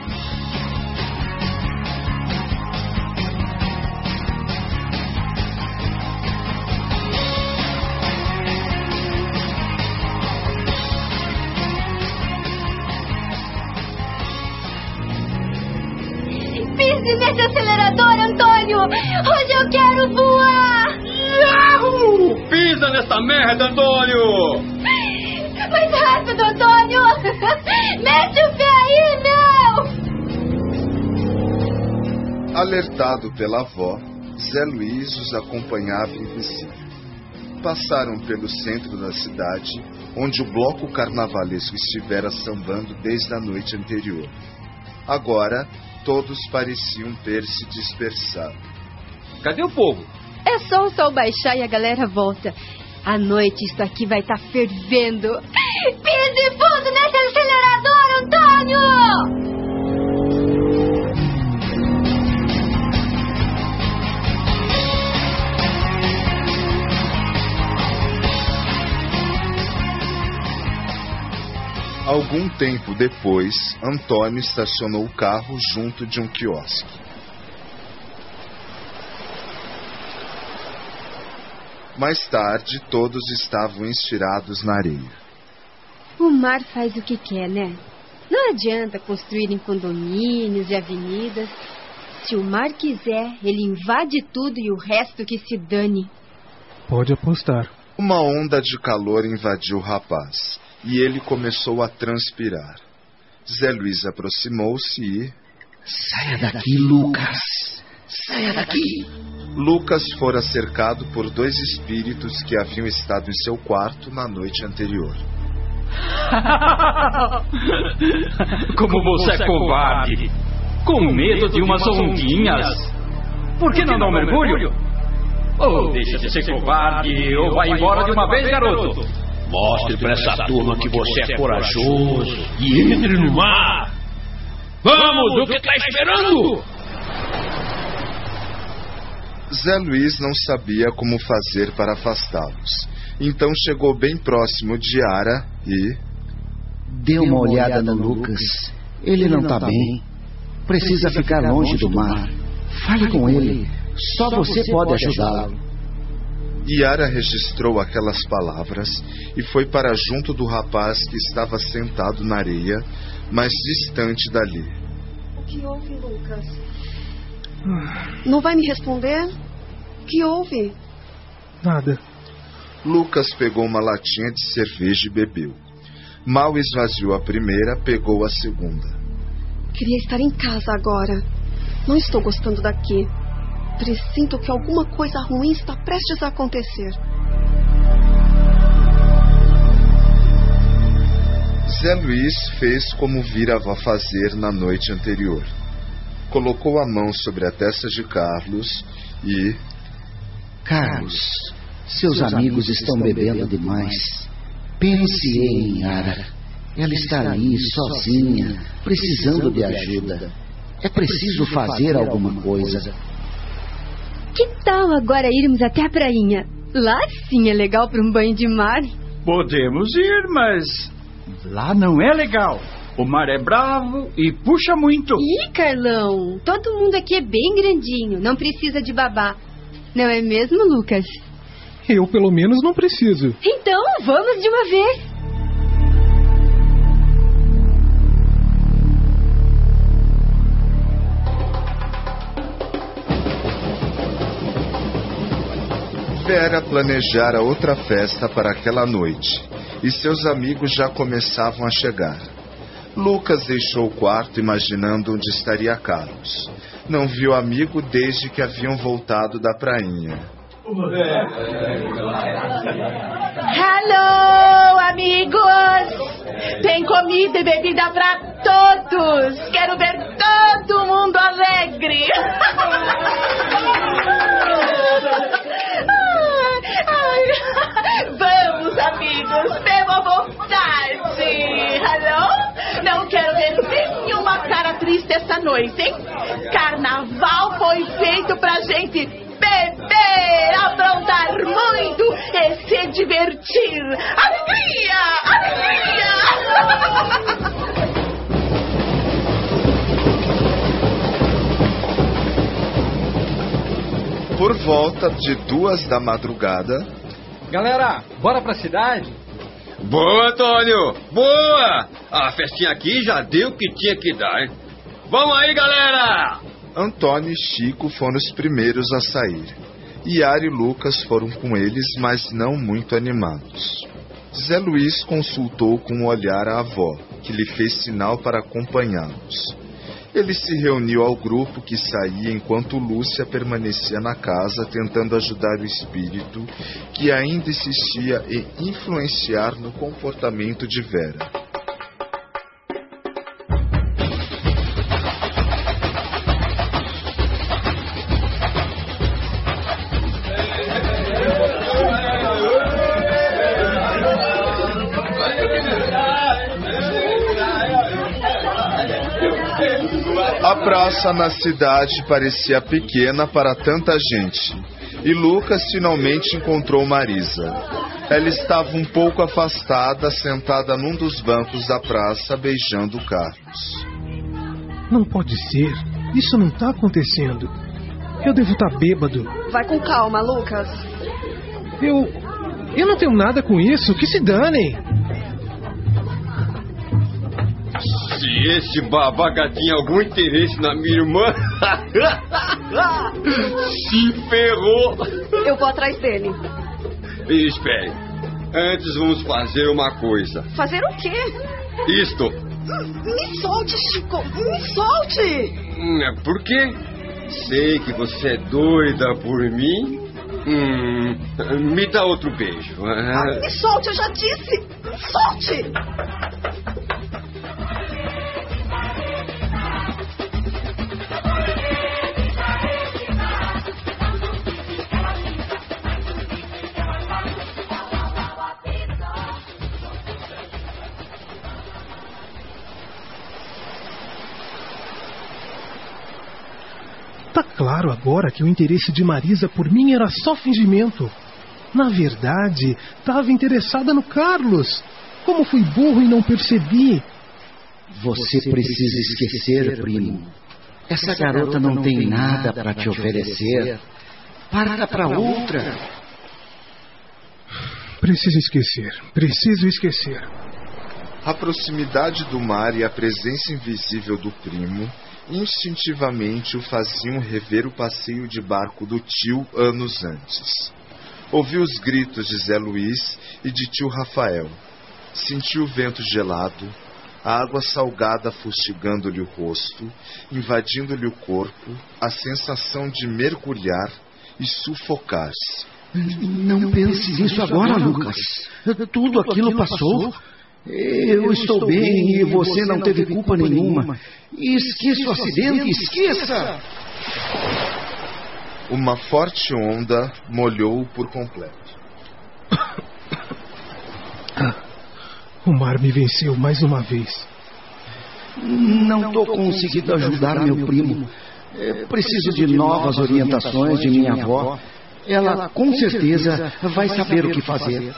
Pise nesse acelerador, Antônio! Hoje eu quero voar! Yahoo! Pisa nessa merda, Antônio! Mais rápido, Antônio! Mete o pé aí, meu! Alertado pela avó, Zé Luiz os acompanhava invisível. Passaram pelo centro da cidade, onde o bloco carnavalesco estivera sambando desde a noite anterior. Agora, todos pareciam ter se dispersado. Cadê o povo? É só o sol baixar e a galera volta. À noite isso aqui vai estar fervendo. Pise fundo nesse acelerador, Antônio! Algum tempo depois, Antônio estacionou o carro junto de um quiosque. Mais tarde, todos estavam estirados na areia. O mar faz o que quer, né? Não adianta construir em condomínios e avenidas. Se o mar quiser, ele invade tudo e o resto que se dane. Pode apostar. Uma onda de calor invadiu o rapaz e ele começou a transpirar. Zé Luiz aproximou-se e... Saia daqui, Lucas! Saia daqui! Lucas fora cercado por dois espíritos que haviam estado em seu quarto na noite anterior. Como você é covarde! Com medo de umas ondinhas! Por que não dá um mergulho? Ou deixa de ser covarde, ou vai embora de uma vez, garoto! Mostre pra essa turma que você é corajoso e entre no mar! Vamos, o que tá esperando? Zé Luiz não sabia como fazer para afastá-los. Então chegou bem próximo de Yara e... Dê uma olhada no Lucas. Ele não tá bem. Precisa ficar longe do mar. Fale com ele. Só você pode ajudá-lo. Yara registrou aquelas palavras e foi para junto do rapaz que estava sentado na areia, mas distante dali. O que houve, Lucas? Não vai me responder? O que houve? Nada. Lucas pegou uma latinha de cerveja e bebeu. Mal esvaziou a primeira, pegou a segunda. Queria estar em casa agora. Não estou gostando daqui. Presinto que alguma coisa ruim está prestes a acontecer. Zé Luiz fez como vira a avó fazer na noite anterior. Colocou a mão sobre a testa de Carlos e... Carlos, seus amigos estão bebendo demais. Pense em Yara. Ela está ali, sozinha, precisando de ajuda. É preciso fazer alguma coisa. Que tal agora irmos até a prainha? Lá sim é legal para um banho de mar. Podemos ir, mas lá não é legal. O mar é bravo e puxa muito. Ih, Carlão, todo mundo aqui é bem grandinho, não precisa de babá. Não é mesmo, Lucas? Eu, pelo menos, não preciso. Então, vamos de uma vez. Vera planejara outra festa para aquela noite e seus amigos já começavam a chegar. Lucas deixou o quarto imaginando onde estaria Carlos. Não viu amigo desde que haviam voltado da prainha. Hello, amigos! Tem comida e bebida para todos! Quero ver todo mundo alegre! Vamos, amigos, bebam à vontade! Hello? Não quero ver nenhuma cara triste essa noite, hein? Carnaval foi feito pra gente beber, aprontar muito e se divertir. Alegria! Alegria! Por volta de 2 da madrugada... Galera, bora pra cidade? Boa, Antônio! Boa! A festinha aqui já deu o que tinha que dar, hein? Vamos aí, galera! Antônio e Chico foram os primeiros a sair. Iara e Lucas foram com eles, mas não muito animados. Zé Luiz consultou com o olhar a avó, que lhe fez sinal para acompanhá-los. Ele se reuniu ao grupo que saía enquanto Lúcia permanecia na casa tentando ajudar o espírito que ainda insistia em influenciar no comportamento de Vera. A praça na cidade parecia pequena para tanta gente, e Lucas finalmente encontrou Marisa. Ela estava um pouco afastada, sentada num dos bancos da praça, beijando Carlos. Não pode ser. Isso não está acontecendo. Eu devo estar bêbado. Vai com calma, Lucas. Eu não tenho nada com isso. Que se danem. Se esse babaca tinha algum interesse na minha irmã, se ferrou. Eu vou atrás dele. Espere. Antes vamos fazer uma coisa. Fazer o quê? Isto. Me solte, Chico. Me solte. Por quê? Sei que você é doida por mim. Me dá outro beijo. Me solte, eu já disse. Me solte. Tá claro agora que o interesse de Marisa por mim era só fingimento. Na verdade, estava interessada no Carlos. Como fui burro e não percebi. Você precisa esquecer, primo. Essa garota não tem nada para te oferecer. Parta para outra. Preciso esquecer. A proximidade do mar e a presença invisível do primo instintivamente o faziam rever o passeio de barco do tio anos antes. Ouviu os gritos de Zé Luiz e de tio Rafael. Sentiu o vento gelado, a água salgada fustigando-lhe o rosto, invadindo-lhe o corpo, a sensação de mergulhar e sufocar-se. Não pense nisso agora, Lucas. Tudo aquilo passou. Eu estou bem e você não teve culpa nenhuma. Esqueça o acidente, esqueça! Uma forte onda molhou-o por completo. O mar me venceu mais uma vez. Não estou conseguindo ajudar meu primo. Preciso de novas orientações de minha avó. Ela com certeza vai saber o que fazer.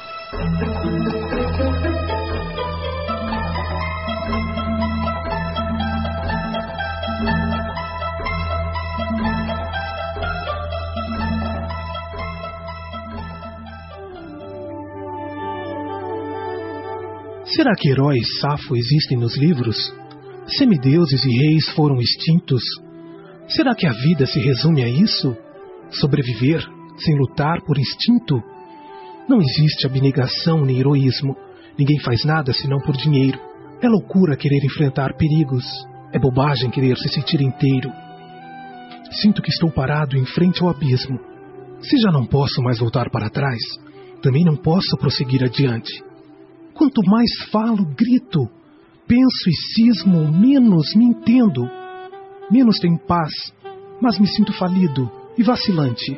Será que heróis safo existem nos livros? Semideuses e reis foram extintos? Será que a vida se resume a isso? Sobreviver, sem lutar por instinto? Não existe abnegação nem heroísmo. Ninguém faz nada senão por dinheiro. É loucura querer enfrentar perigos. É bobagem querer se sentir inteiro. Sinto que estou parado em frente ao abismo. Se já não posso mais voltar para trás, também não posso prosseguir adiante. Quanto mais falo, grito. Penso e cismo, menos me entendo. Menos tenho paz, mas me sinto falido e vacilante.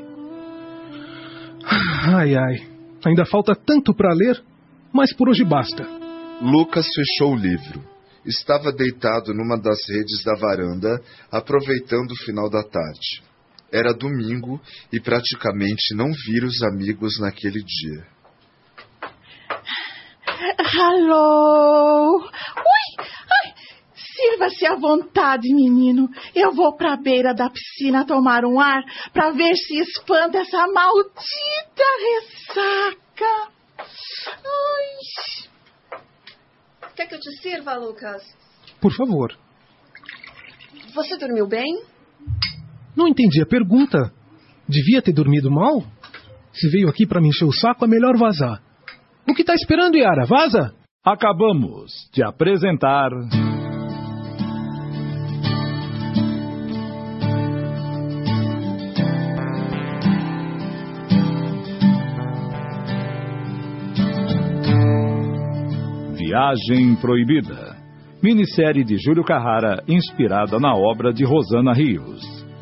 Ai, ai. Ainda falta tanto para ler, mas por hoje basta. Lucas fechou o livro. Estava deitado numa das redes da varanda, aproveitando o final da tarde. Era domingo e praticamente não vira os amigos naquele dia. Alô? Ui! Ai! Sirva-se à vontade, menino. Eu vou para a beira da piscina tomar um ar para ver se espanta essa maldita ressaca. Ai! Quer que eu te sirva, Lucas? Por favor. Você dormiu bem? Não entendi a pergunta. Devia ter dormido mal? Se veio aqui para me encher o saco, é melhor vazar. O que tá esperando, Yara? Vaza! Acabamos de apresentar... Viagem Proibida. Minissérie de Júlio Carrara, inspirada na obra de Rosana Rios.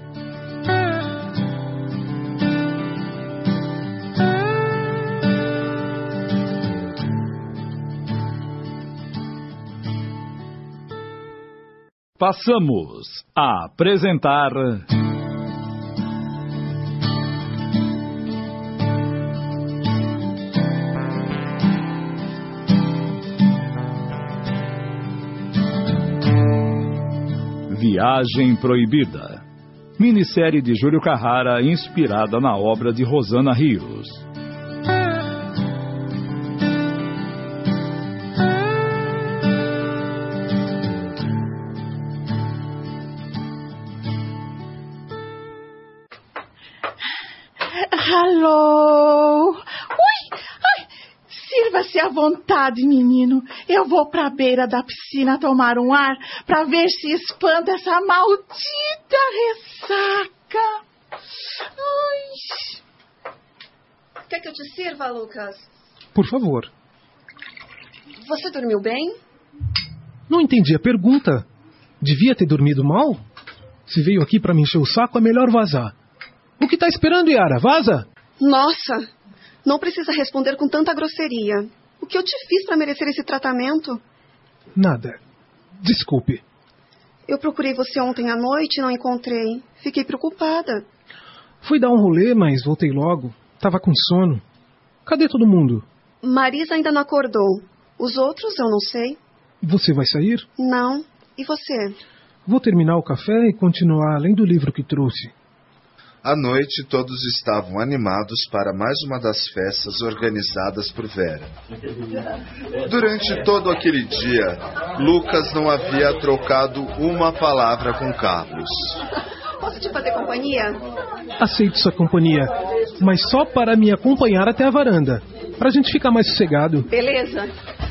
Passamos a apresentar... Viagem Proibida. Minissérie de Júlio Carrara, inspirada na obra de Rosana Rios. Alô? Ui! Ai! Sirva-se à vontade, menino. Eu vou para a beira da piscina tomar um ar para ver se espanta essa maldita ressaca. Ai! Quer que eu te sirva, Lucas? Por favor. Você dormiu bem? Não entendi a pergunta. Devia ter dormido mal? Se veio aqui para me encher o saco, é melhor vazar. O que tá esperando, Yara? Vaza! Nossa! Não precisa responder com tanta grosseria. O que eu te fiz para merecer esse tratamento? Nada. Desculpe. Eu procurei você ontem à noite e não encontrei. Fiquei preocupada. Fui dar um rolê, mas voltei logo. Tava com sono. Cadê todo mundo? Marisa ainda não acordou. Os outros eu não sei. Você vai sair? Não. E você? Vou terminar o café e continuar além do livro que trouxe. À noite, todos estavam animados para mais uma das festas organizadas por Vera. Durante todo aquele dia, Lucas não havia trocado uma palavra com Carlos. Posso te fazer companhia? Aceito sua companhia, mas só para me acompanhar até a varanda, para a gente ficar mais sossegado. Beleza.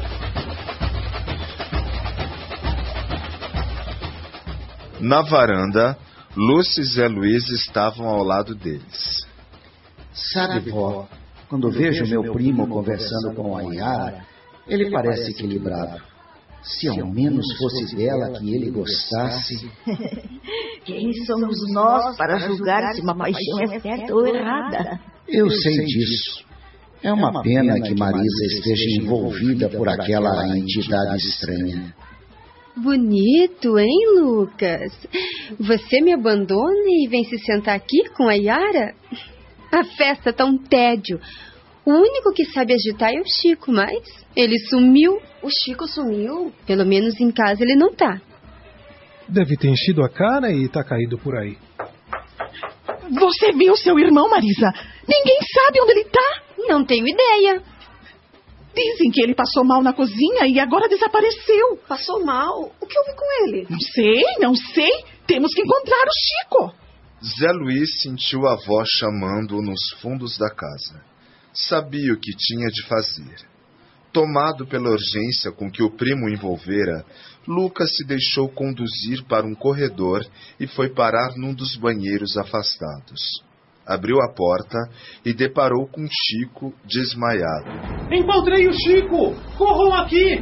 Na varanda, Lúcia e Zé Luiz estavam ao lado deles. Sabe, vó, quando vejo meu primo conversando com a Yara, ele parece equilibrado. Se ao menos fosse dela que ele gostasse... Quem somos nós para julgar se uma paixão é certa ou errada? Eu sei disso. É uma pena que Marisa esteja envolvida por aquela entidade estranha. Bonito, hein, Lucas? Você me abandona e vem se sentar aqui com a Yara? A festa tá um tédio. O único que sabe agitar é o Chico, mas ele sumiu. O Chico sumiu? Pelo menos em casa ele não tá. Deve ter enchido a cara e tá caído por aí. Você viu seu irmão, Marisa? Ninguém sabe onde ele tá. Não tenho ideia. Dizem que ele passou mal na cozinha e agora desapareceu. Passou mal? O que houve com ele? Não sei. Temos que encontrar o Chico. Zé Luiz sentiu a avó chamando-o nos fundos da casa. Sabia o que tinha de fazer. Tomado pela urgência com que o primo o envolvera, Lucas se deixou conduzir para um corredor e foi parar num dos banheiros afastados. Abriu a porta e deparou com Chico desmaiado. Encontrei o Chico! Corram aqui!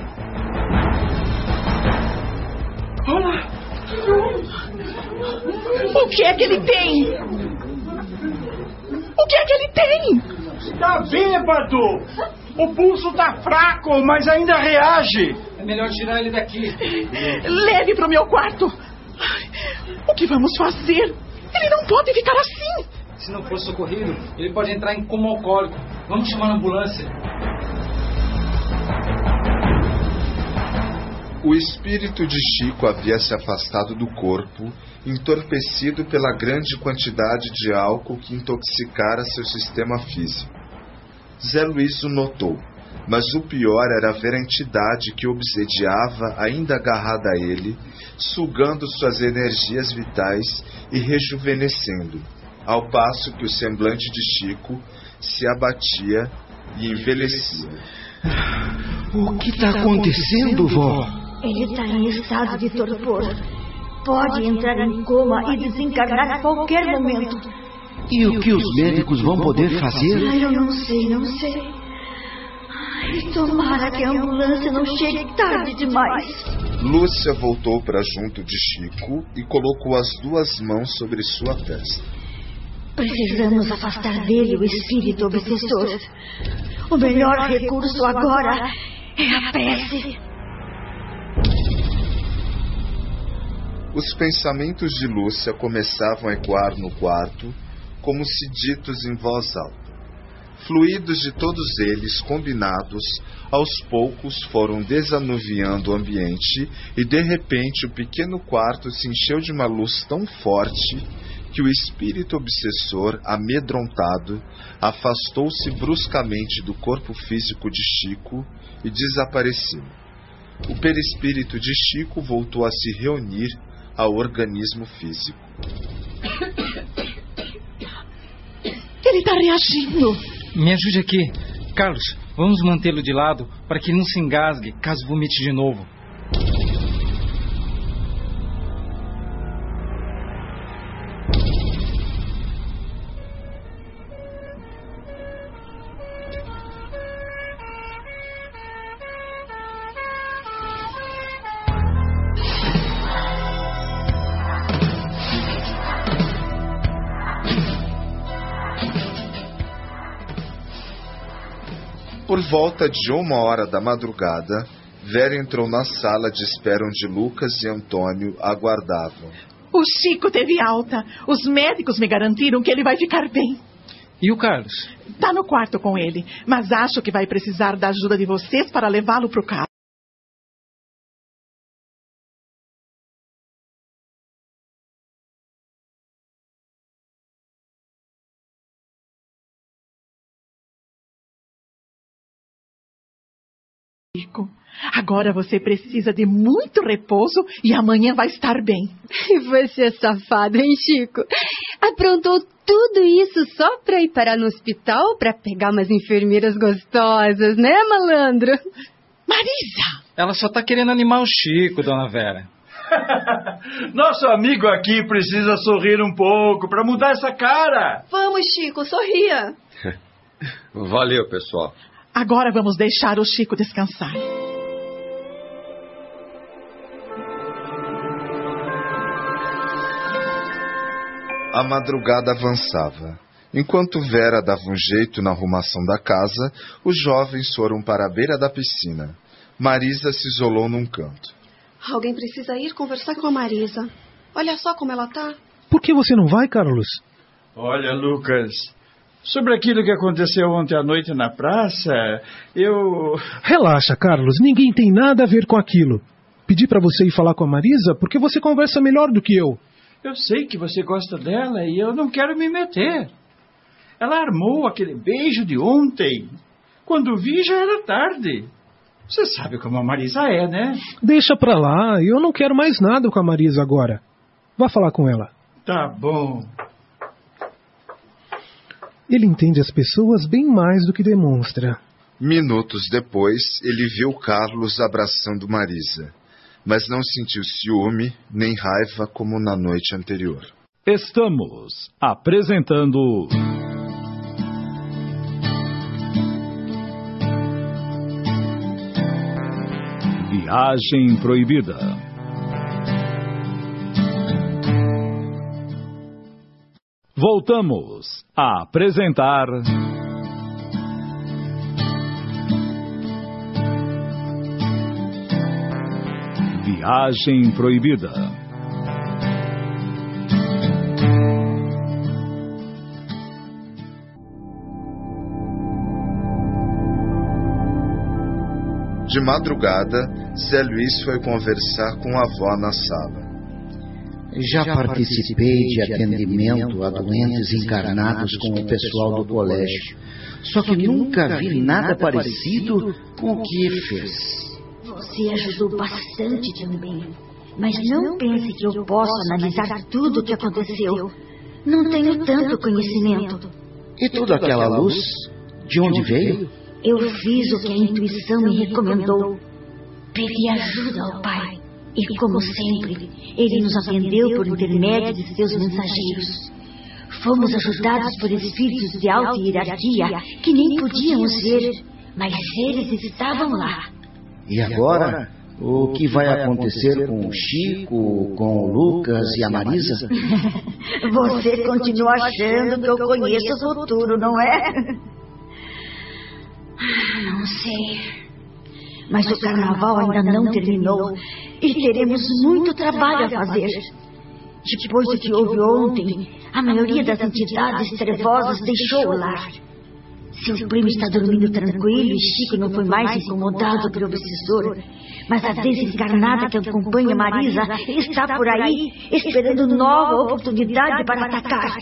Olá! O que é que ele tem? O que é que ele tem? Tá bêbado! O pulso tá fraco, mas ainda reage. É melhor tirar ele daqui. Leve para o meu quarto. O que vamos fazer? Ele não pode ficar assim. Se não for socorrido, ele pode entrar em coma alcoólico. Vamos chamar a ambulância. O espírito de Chico havia se afastado do corpo, entorpecido pela grande quantidade de álcool que intoxicara seu sistema físico. Zé Luiz o notou, mas o pior era ver a entidade que obsediava, ainda agarrada a ele, sugando suas energias vitais e rejuvenescendo, ao passo que o semblante de Chico se abatia e envelhecia. O que está acontecendo, vó? Ele está em estado de torpor. Pode entrar em coma e desencarnar a qualquer momento. E o que os médicos vão poder fazer? Eu não sei. Ai, tomara que a ambulância não chegue tarde demais. Lúcia voltou para junto de Chico e colocou as duas mãos sobre sua testa. Precisamos afastar dele o espírito obsessor. O melhor recurso agora é a prece. Os pensamentos de Lúcia começavam a ecoar no quarto, como se ditos em voz alta. Fluidos de todos eles, combinados, aos poucos foram desanuviando o ambiente e, de repente, o pequeno quarto se encheu de uma luz tão forte que o espírito obsessor, amedrontado, afastou-se bruscamente do corpo físico de Chico e desapareceu. O perispírito de Chico voltou a se reunir ao organismo físico. Ele está reagindo. Me ajude aqui. Carlos, vamos mantê-lo de lado para que ele não se engasgue caso vomite de novo. Por volta de 1h da madrugada, Vera entrou na sala de espera onde Lucas e Antônio aguardavam. O Chico teve alta. Os médicos me garantiram que ele vai ficar bem. E o Carlos? Está no quarto com ele, mas acho que vai precisar da ajuda de vocês para levá-lo para o carro. Agora você precisa de muito repouso e amanhã vai estar bem. Você é safado, hein, Chico? Aprontou tudo isso só para ir parar no hospital para pegar umas enfermeiras gostosas, né, malandro? Marisa! Ela só tá querendo animar o Chico, dona Vera. Nosso amigo aqui precisa sorrir um pouco para mudar essa cara. Vamos, Chico, sorria. Valeu, pessoal. Agora vamos deixar o Chico descansar. A madrugada avançava. Enquanto Vera dava um jeito na arrumação da casa, os jovens foram para a beira da piscina. Marisa se isolou num canto. Alguém precisa ir conversar com a Marisa. Olha só como ela tá. Por que você não vai, Carlos? Olha, Lucas, sobre aquilo que aconteceu ontem à noite na praça, eu... Relaxa, Carlos, ninguém tem nada a ver com aquilo. Pedi para você ir falar com a Marisa porque você conversa melhor do que eu. Eu sei que você gosta dela e eu não quero me meter. Ela armou aquele beijo de ontem. Quando vi, já era tarde. Você sabe como a Marisa é, né? Deixa pra lá, eu não quero mais nada com a Marisa agora. Vá falar com ela. Tá bom. Ele entende as pessoas bem mais do que demonstra. Minutos depois, ele viu Carlos abraçando Marisa, mas não sentiu ciúme nem raiva como na noite anterior. Estamos apresentando... Viagem Proibida. Voltamos a apresentar... Viagem Proibida. De madrugada, Zé Luiz foi conversar com a avó na sala. Já participei de atendimento a doentes encarnados com o pessoal do colégio, só que nunca vi nada parecido com o que fez. Você ajudou bastante também. Mas não pense que eu posso analisar tudo o que aconteceu. Não tenho tanto conhecimento. E toda aquela luz, de onde veio? Eu fiz o que a intuição me recomendou. Pedi ajuda ao Pai. E, como sempre, Ele nos atendeu por intermédio de seus mensageiros. Fomos ajudados por espíritos de alta hierarquia que nem podíamos ver, mas eles estavam lá. E agora, o que vai acontecer com o Chico, com o Lucas e a Marisa? Você continua achando que eu conheço o futuro, não é? Não sei. Mas o carnaval ainda não terminou e teremos muito trabalho a fazer. Depois do que houve ontem, a maioria das entidades trevosas deixou o lar. Seu primo está dormindo tranquilo e Chico não foi mais incomodado pelo obsessor. Mas a desencarnada que acompanha Marisa está por aí, esperando nova oportunidade para atacar.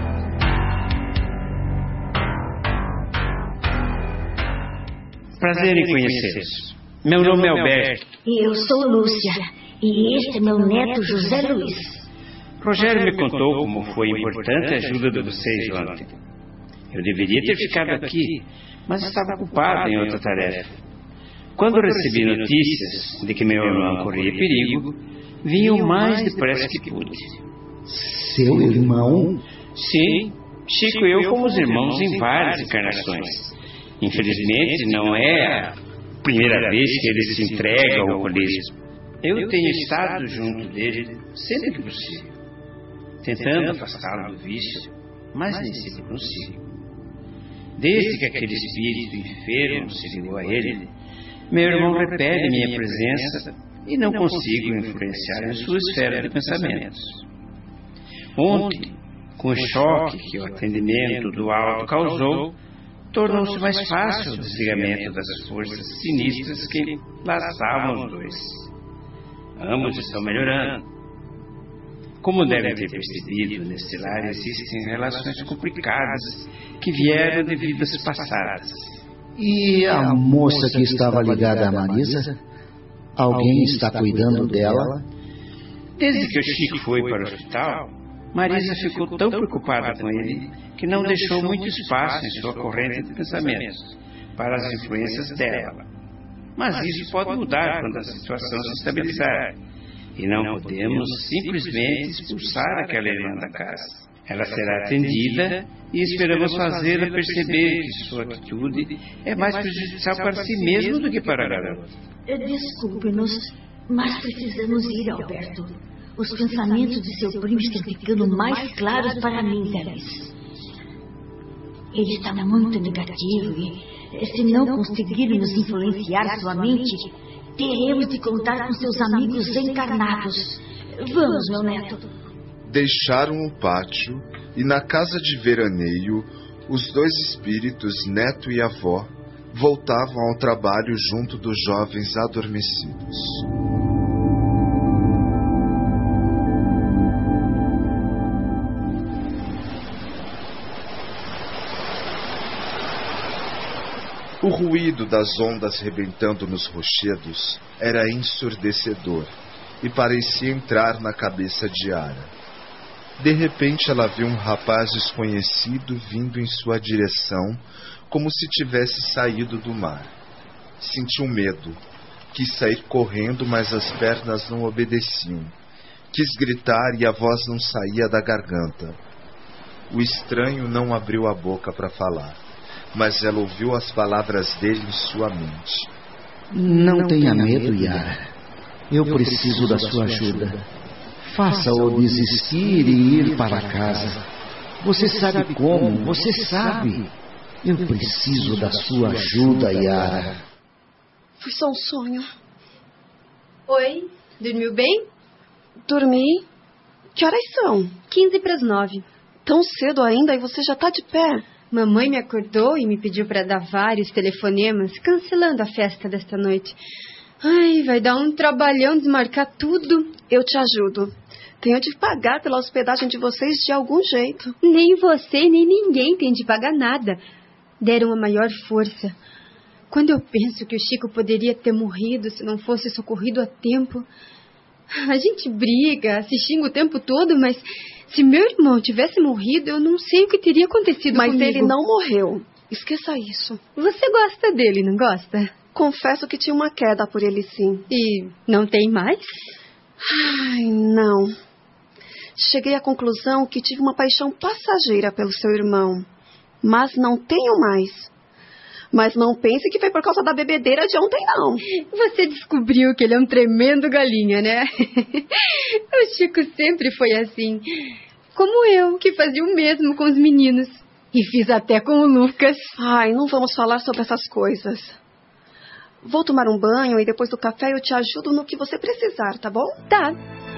Prazer em conhecê-los. Meu nome é Alberto. E eu sou Lúcia. E este é meu neto José Luiz. Rogério me contou como foi importante a ajuda de vocês ontem. Eu deveria ter ficado aqui, mas estava ocupado em outra tarefa. Quando recebi notícias de que meu irmão corria perigo, vim o mais depressa que pude. Seu irmão? Sim, Chico e eu fomos irmãos em várias encarnações. Infelizmente, não é a primeira vez que ele se entrega ao alcoolismo. Eu tenho estado junto dele sempre que possível, tentando afastá-lo do vício, mas nem sempre consigo. Desde que aquele espírito enfermo se ligou a ele, meu irmão repele minha presença e não consigo influenciar em sua esfera de pensamentos. Ontem, com o choque que o atendimento do alto causou, tornou-se mais fácil o desligamento das forças sinistras que laçavam os dois. Ambos estão melhorando. Como devem ter percebido, neste lar existem relações complicadas que vieram de vidas passadas. E a moça que estava ligada à Marisa? Alguém está cuidando dela? Desde que o Chico foi para o hospital, Marisa ficou tão preocupada com ele que não deixou muito espaço em sua corrente de pensamentos para as influências dela. Mas isso pode mudar quando a situação se estabilizar. E não podemos simplesmente expulsar aquela irmã da casa. Ela será atendida e esperamos fazê-la perceber que sua atitude é mais prejudicial para si mesmo do que para a garota. Desculpe-nos, mas precisamos ir, Alberto. Os pensamentos de seu primo estão ficando mais claros para mim, Zé Luiz. Ele está muito negativo e, se não conseguirmos influenciar sua mente, teremos de contar com seus amigos encarnados. Vamos, meu neto. Deixaram o pátio e na casa de veraneio, os dois espíritos, neto e avó, voltavam ao trabalho junto dos jovens adormecidos. O ruído das ondas rebentando nos rochedos era ensurdecedor e parecia entrar na cabeça de Ara. De repente ela viu um rapaz desconhecido vindo em sua direção, como se tivesse saído do mar. Sentiu medo. Quis sair correndo, mas as pernas não obedeciam. Quis gritar e a voz não saía da garganta. O estranho não abriu a boca para falar, mas ela ouviu as palavras dele em sua mente. Não tenha medo, Yara. Eu preciso da sua ajuda. Faça-o desistir e ir para casa. Você sabe como, você sabe. Eu preciso da sua ajuda, Yara. Foi só um sonho. Oi, dormiu bem? Dormi. Que horas são? 8:45. Tão cedo ainda e você já tá de pé? Mamãe me acordou e me pediu para dar vários telefonemas, cancelando a festa desta noite. Ai, vai dar um trabalhão desmarcar tudo. Eu te ajudo. Tenho de pagar pela hospedagem de vocês de algum jeito. Nem você, nem ninguém tem de pagar nada. Deram a maior força. Quando eu penso que o Chico poderia ter morrido se não fosse socorrido a tempo... A gente briga, se xinga o tempo todo, mas se meu irmão tivesse morrido, eu não sei o que teria acontecido comigo. Mas ele não morreu. Esqueça isso. Você gosta dele, não gosta? Confesso que tinha uma queda por ele, sim. E não tem mais? Ai, não. Cheguei à conclusão que tive uma paixão passageira pelo seu irmão. Mas não tenho mais. Mas não pense que foi por causa da bebedeira de ontem, não. Você descobriu que ele é um tremendo galinha, né? O Chico sempre foi assim. Como eu, que fazia o mesmo com os meninos. E fiz até com o Lucas. Ai, não vamos falar sobre essas coisas. Vou tomar um banho e depois do café eu te ajudo no que você precisar, tá bom? Tá.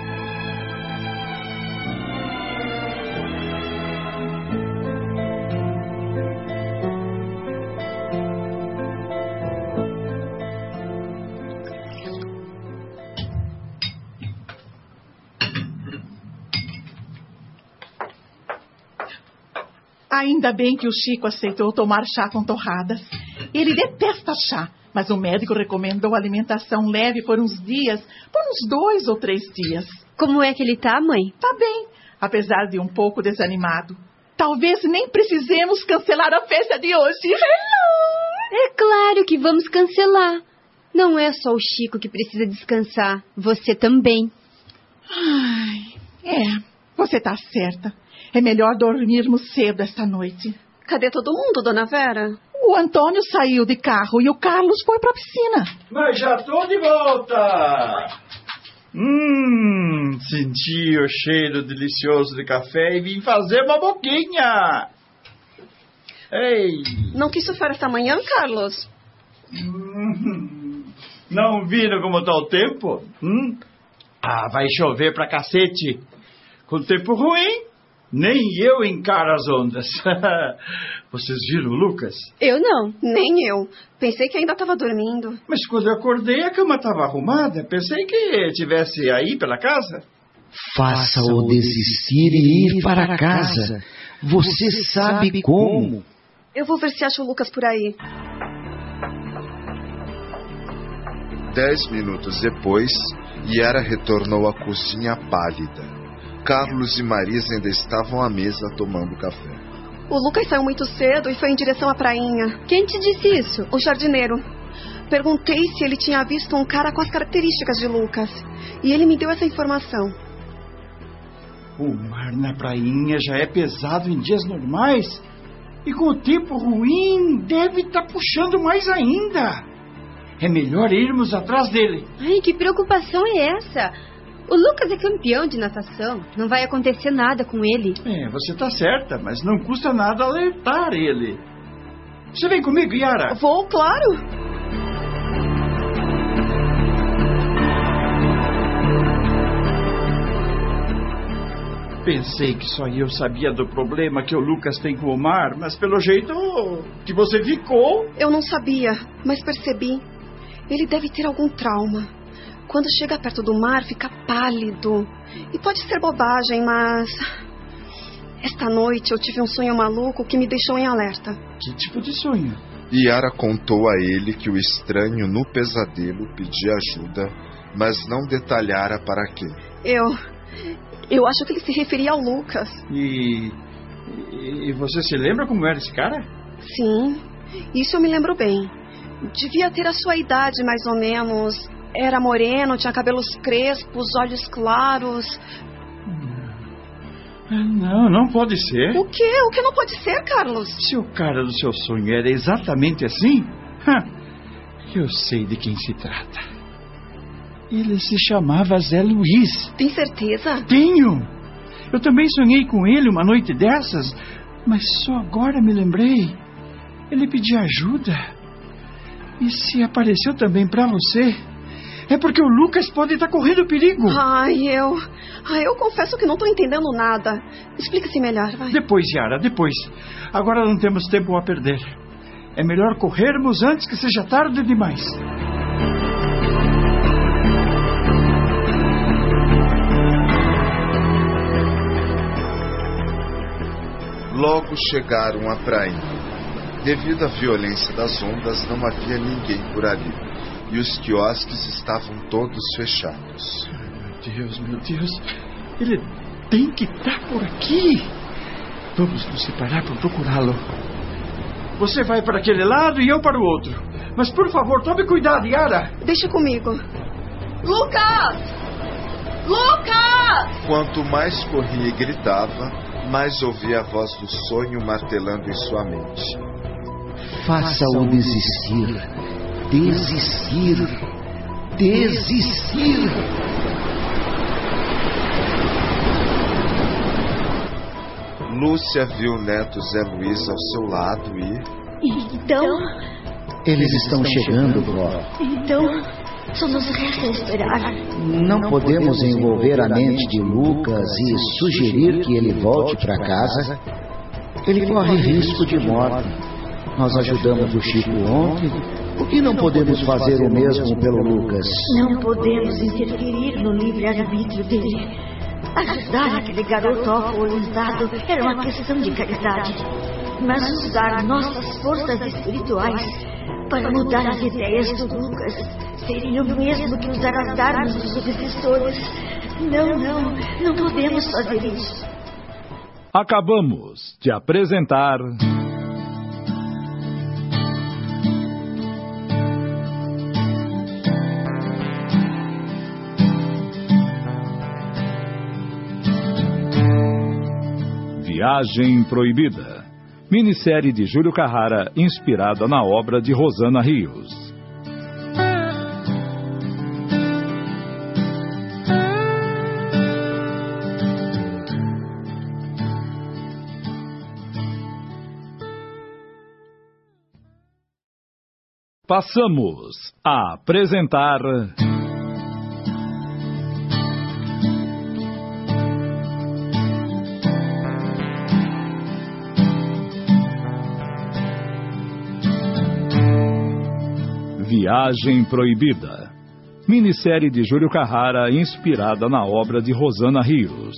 Ainda bem que o Chico aceitou tomar chá com torradas. Ele detesta chá, mas o médico recomendou alimentação leve por uns dias, por uns 2 ou 3 dias. Como é que ele tá, mãe? Tá bem, apesar de um pouco desanimado. Talvez nem precisemos cancelar a festa de hoje. Hello! É claro que vamos cancelar. Não é só o Chico que precisa descansar, você também. Ai, você tá certa. É melhor dormirmos cedo esta noite. Cadê todo mundo, dona Vera? O Antônio saiu de carro e o Carlos foi para a piscina. Mas já tô de volta. Senti o cheiro delicioso de café e vim fazer uma boquinha. Ei. Não quis surfar esta manhã, Carlos? Não viram como tá o tempo? Vai chover pra cacete. Com tempo ruim, nem eu encaro as ondas. Vocês viram o Lucas? Eu não, nem eu. Pensei que ainda estava dormindo. Mas quando eu acordei, a cama estava arrumada. Pensei que estivesse aí pela casa. Faça-o desistir e ir para casa. Você sabe como. Eu vou ver se acho o Lucas por aí. 10 minutos depois, Yara retornou à cozinha pálida. Carlos e Marisa ainda estavam à mesa tomando café. O Lucas saiu muito cedo e foi em direção à prainha. Quem te disse isso? O jardineiro. Perguntei se ele tinha visto um cara com as características de Lucas. E ele me deu essa informação. O mar na prainha já é pesado em dias normais. E com o tempo ruim, deve estar puxando mais ainda. É melhor irmos atrás dele. Ai, que preocupação é essa? O Lucas é campeão de natação. Não vai acontecer nada com ele. Você tá certa, mas não custa nada alertar ele. Você vem comigo, Yara? Vou, claro. Pensei que só eu sabia do problema que o Lucas tem com o mar, mas pelo jeito que você ficou... Eu não sabia, mas percebi. Ele deve ter algum trauma. Quando chega perto do mar, fica pálido. E pode ser bobagem, mas... Esta noite eu tive um sonho maluco que me deixou em alerta. Que tipo de sonho? Yara contou a ele que o estranho no pesadelo pedia ajuda, mas não detalhara para quê. Eu acho que ele se referia ao Lucas. E você se lembra como era esse cara? Sim, isso eu me lembro bem. Devia ter a sua idade, mais ou menos. Era moreno, tinha cabelos crespos, olhos claros. Não pode ser. O quê? O que não pode ser, Carlos? Se o cara do seu sonho era exatamente assim, eu sei de quem se trata. Ele se chamava Zé Luiz. Tem certeza? Tenho. Eu também sonhei com ele uma noite dessas, mas só agora me lembrei. Ele pedia ajuda. E se apareceu também pra você, é porque o Lucas pode estar correndo perigo. Eu confesso que não estou entendendo nada. Explica-se melhor, vai. Depois, Yara, depois. Agora não temos tempo a perder. É melhor corrermos antes que seja tarde demais. Logo chegaram à praia. Devido à violência das ondas, não havia ninguém por ali. E os quiosques estavam todos fechados. Meu Deus. Ele tem que estar por aqui. Vamos nos separar para procurá-lo. Você vai para aquele lado e eu para o outro. Mas, por favor, tome cuidado, Yara. Deixa comigo. Lucas! Lucas! Quanto mais corria e gritava, mais ouvia a voz do sonho martelando em sua mente. Faça-o desistir. Desistir. Desistir. Lúcia viu o neto Zé Luiz ao seu lado e... Então... Eles estão chegando, vó. Então, só nos resta esperar. Não podemos envolver a mente de Lucas e sugerir que ele volte para casa. Ele corre risco de morte. Nós ajudamos o Chico ontem. Por que não podemos fazer o mesmo pelo Lucas? Não podemos interferir no livre-arbítrio dele. Ajudar aquele garoto alcoolizado era uma questão de caridade. Mas usar nossas forças espirituais para mudar as ideias do Lucas seria o mesmo que usar as armas dos obsessores. Não podemos fazer isso. Acabamos de apresentar... Viagem Proibida, minissérie de Júlio Carrara, inspirada na obra de Rosana Rios. Passamos a apresentar... Viagem Proibida, minissérie de Júlio Carrara, inspirada na obra de Rosana Rios.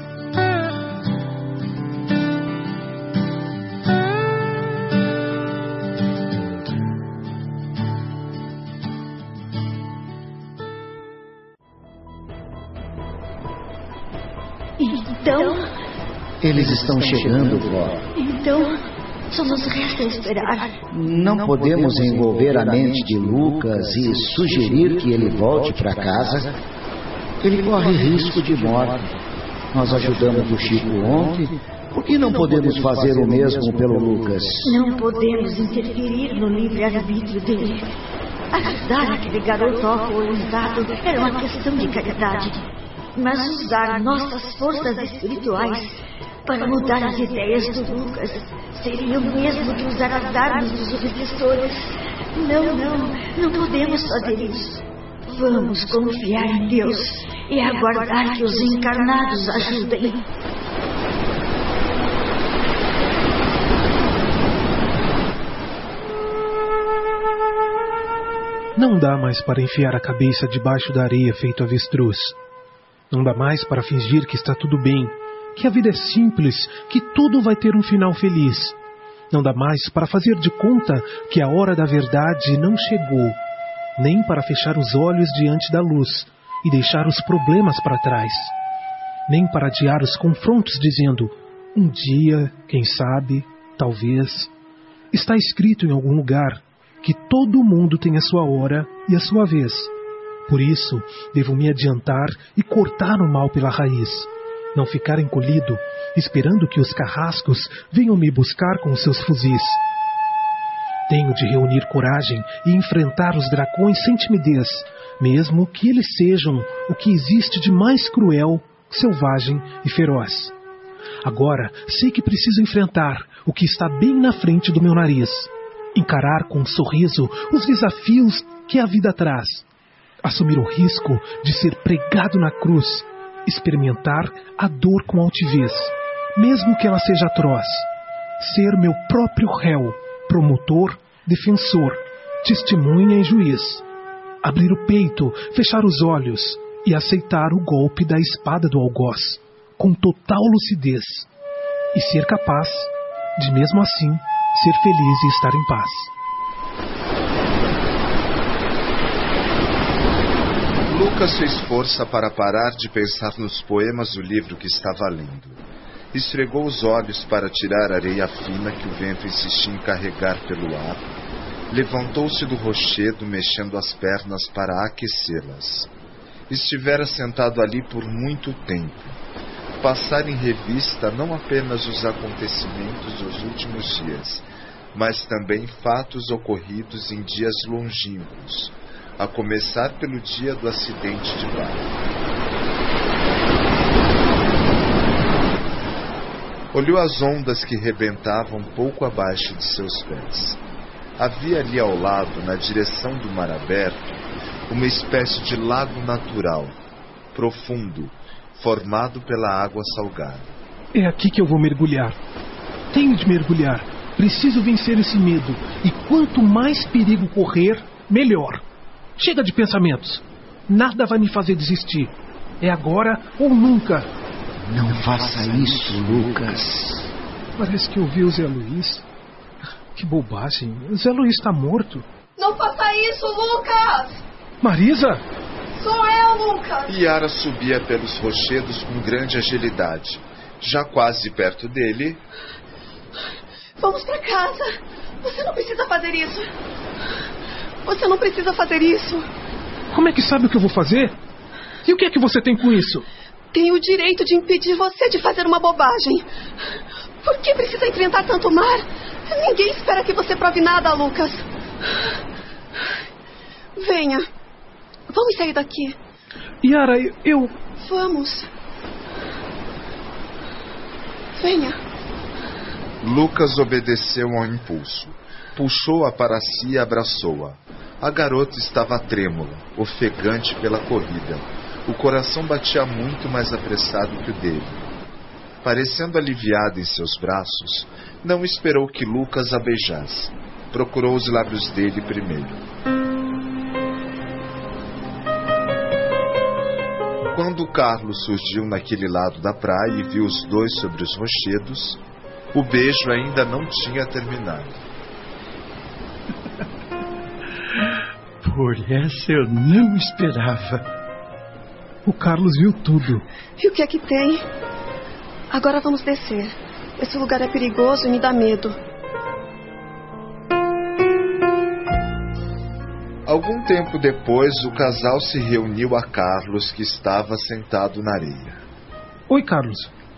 Então... Eles estão chegando, vó. Então... só nos resta esperar. Não podemos envolver a mente de Lucas e sugerir que ele volte para casa. Ele corre risco de morte. Nós ajudamos o Chico ontem. Por que não podemos fazer o mesmo pelo Lucas? Não podemos interferir no livre-arbítrio dele. Ajudar aquele garoto alcoolizado era uma questão de caridade. Mas usar nossas forças espirituais para mudar as ideias do Lucas seria o mesmo que usar as armas dos obsessores. Não podemos fazer isso. Vamos confiar em Deus e aguardar que os encarnados ajudem. Não dá mais para enfiar a cabeça debaixo da areia feito avestruz. Não dá mais para fingir que está tudo bem, que a vida é simples, que tudo vai ter um final feliz. Não dá mais para fazer de conta que a hora da verdade não chegou, nem para fechar os olhos diante da luz e deixar os problemas para trás. nem para adiar os confrontos dizendo: um dia, quem sabe, talvez. Está escrito em algum lugar que todo mundo tem a sua hora e a sua vez. Por isso, devo me adiantar e cortar o mal pela raiz. Não ficar encolhido, esperando que os carrascos venham me buscar com seus fuzis. Tenho de reunir coragem e enfrentar os dracões sem timidez, mesmo que eles sejam o que existe de mais cruel, selvagem e feroz. Agora sei que preciso enfrentar o que está bem na frente do meu nariz. Encarar com um sorriso os desafios que a vida traz. Assumir o risco de ser pregado na cruz. Experimentar a dor com altivez, mesmo que ela seja atroz. Ser meu próprio réu, promotor, defensor, testemunha e juiz. Abrir o peito, fechar os olhos e aceitar o golpe da espada do algoz, com total lucidez. E ser capaz de, mesmo assim, ser feliz e estar em paz. Lucas fez força para parar de pensar nos poemas do livro que estava lendo. Esfregou os olhos para tirar a areia fina que o vento insistia em carregar pelo ar. Levantou-se do rochedo, mexendo as pernas para aquecê-las. Estivera sentado ali por muito tempo. Passar em revista não apenas os acontecimentos dos últimos dias, mas também fatos ocorridos em dias longínquos, a começar pelo dia do acidente de barco. Olhou as ondas que rebentavam pouco abaixo de seus pés. Havia ali ao lado, na direção do mar aberto, uma espécie de lago natural, profundo, formado pela água salgada. É aqui que eu vou mergulhar. Tenho de mergulhar. Preciso vencer esse medo. E quanto mais perigo correr, melhor. Chega de pensamentos. Nada vai me fazer desistir. É agora ou nunca. Não faça isso, Lucas. Parece que ouvi o Zé Luiz. Que bobagem. O Zé Luiz está morto. Não faça isso, Lucas! Marisa? Sou eu, Lucas! Yara subia pelos rochedos com grande agilidade. Já quase perto dele... Vamos para casa. Você não precisa fazer isso. Você não precisa fazer isso. Como é que sabe o que eu vou fazer? E o que é que você tem com isso? Tenho o direito de impedir você de fazer uma bobagem. Por que precisa enfrentar tanto mar? Ninguém espera que você prove nada, Lucas. Venha. Vamos sair daqui. Yara, eu... Vamos. Venha. Lucas obedeceu ao impulso. Puxou-a para si e abraçou-a. A garota estava trêmula, ofegante pela corrida. O coração batia muito mais apressado que o dele. Parecendo aliviada em seus braços, não esperou que Lucas a beijasse. Procurou os lábios dele primeiro. Quando Carlos surgiu naquele lado da praia e viu os dois sobre os rochedos, o beijo ainda não tinha terminado. Por essa eu não esperava. O Carlos viu tudo. E o que é que tem? Agora vamos descer. Esse lugar é perigoso e me dá medo. Algum tempo depois, o casal se reuniu a Carlos, que estava sentado na areia. Oi, Carlos.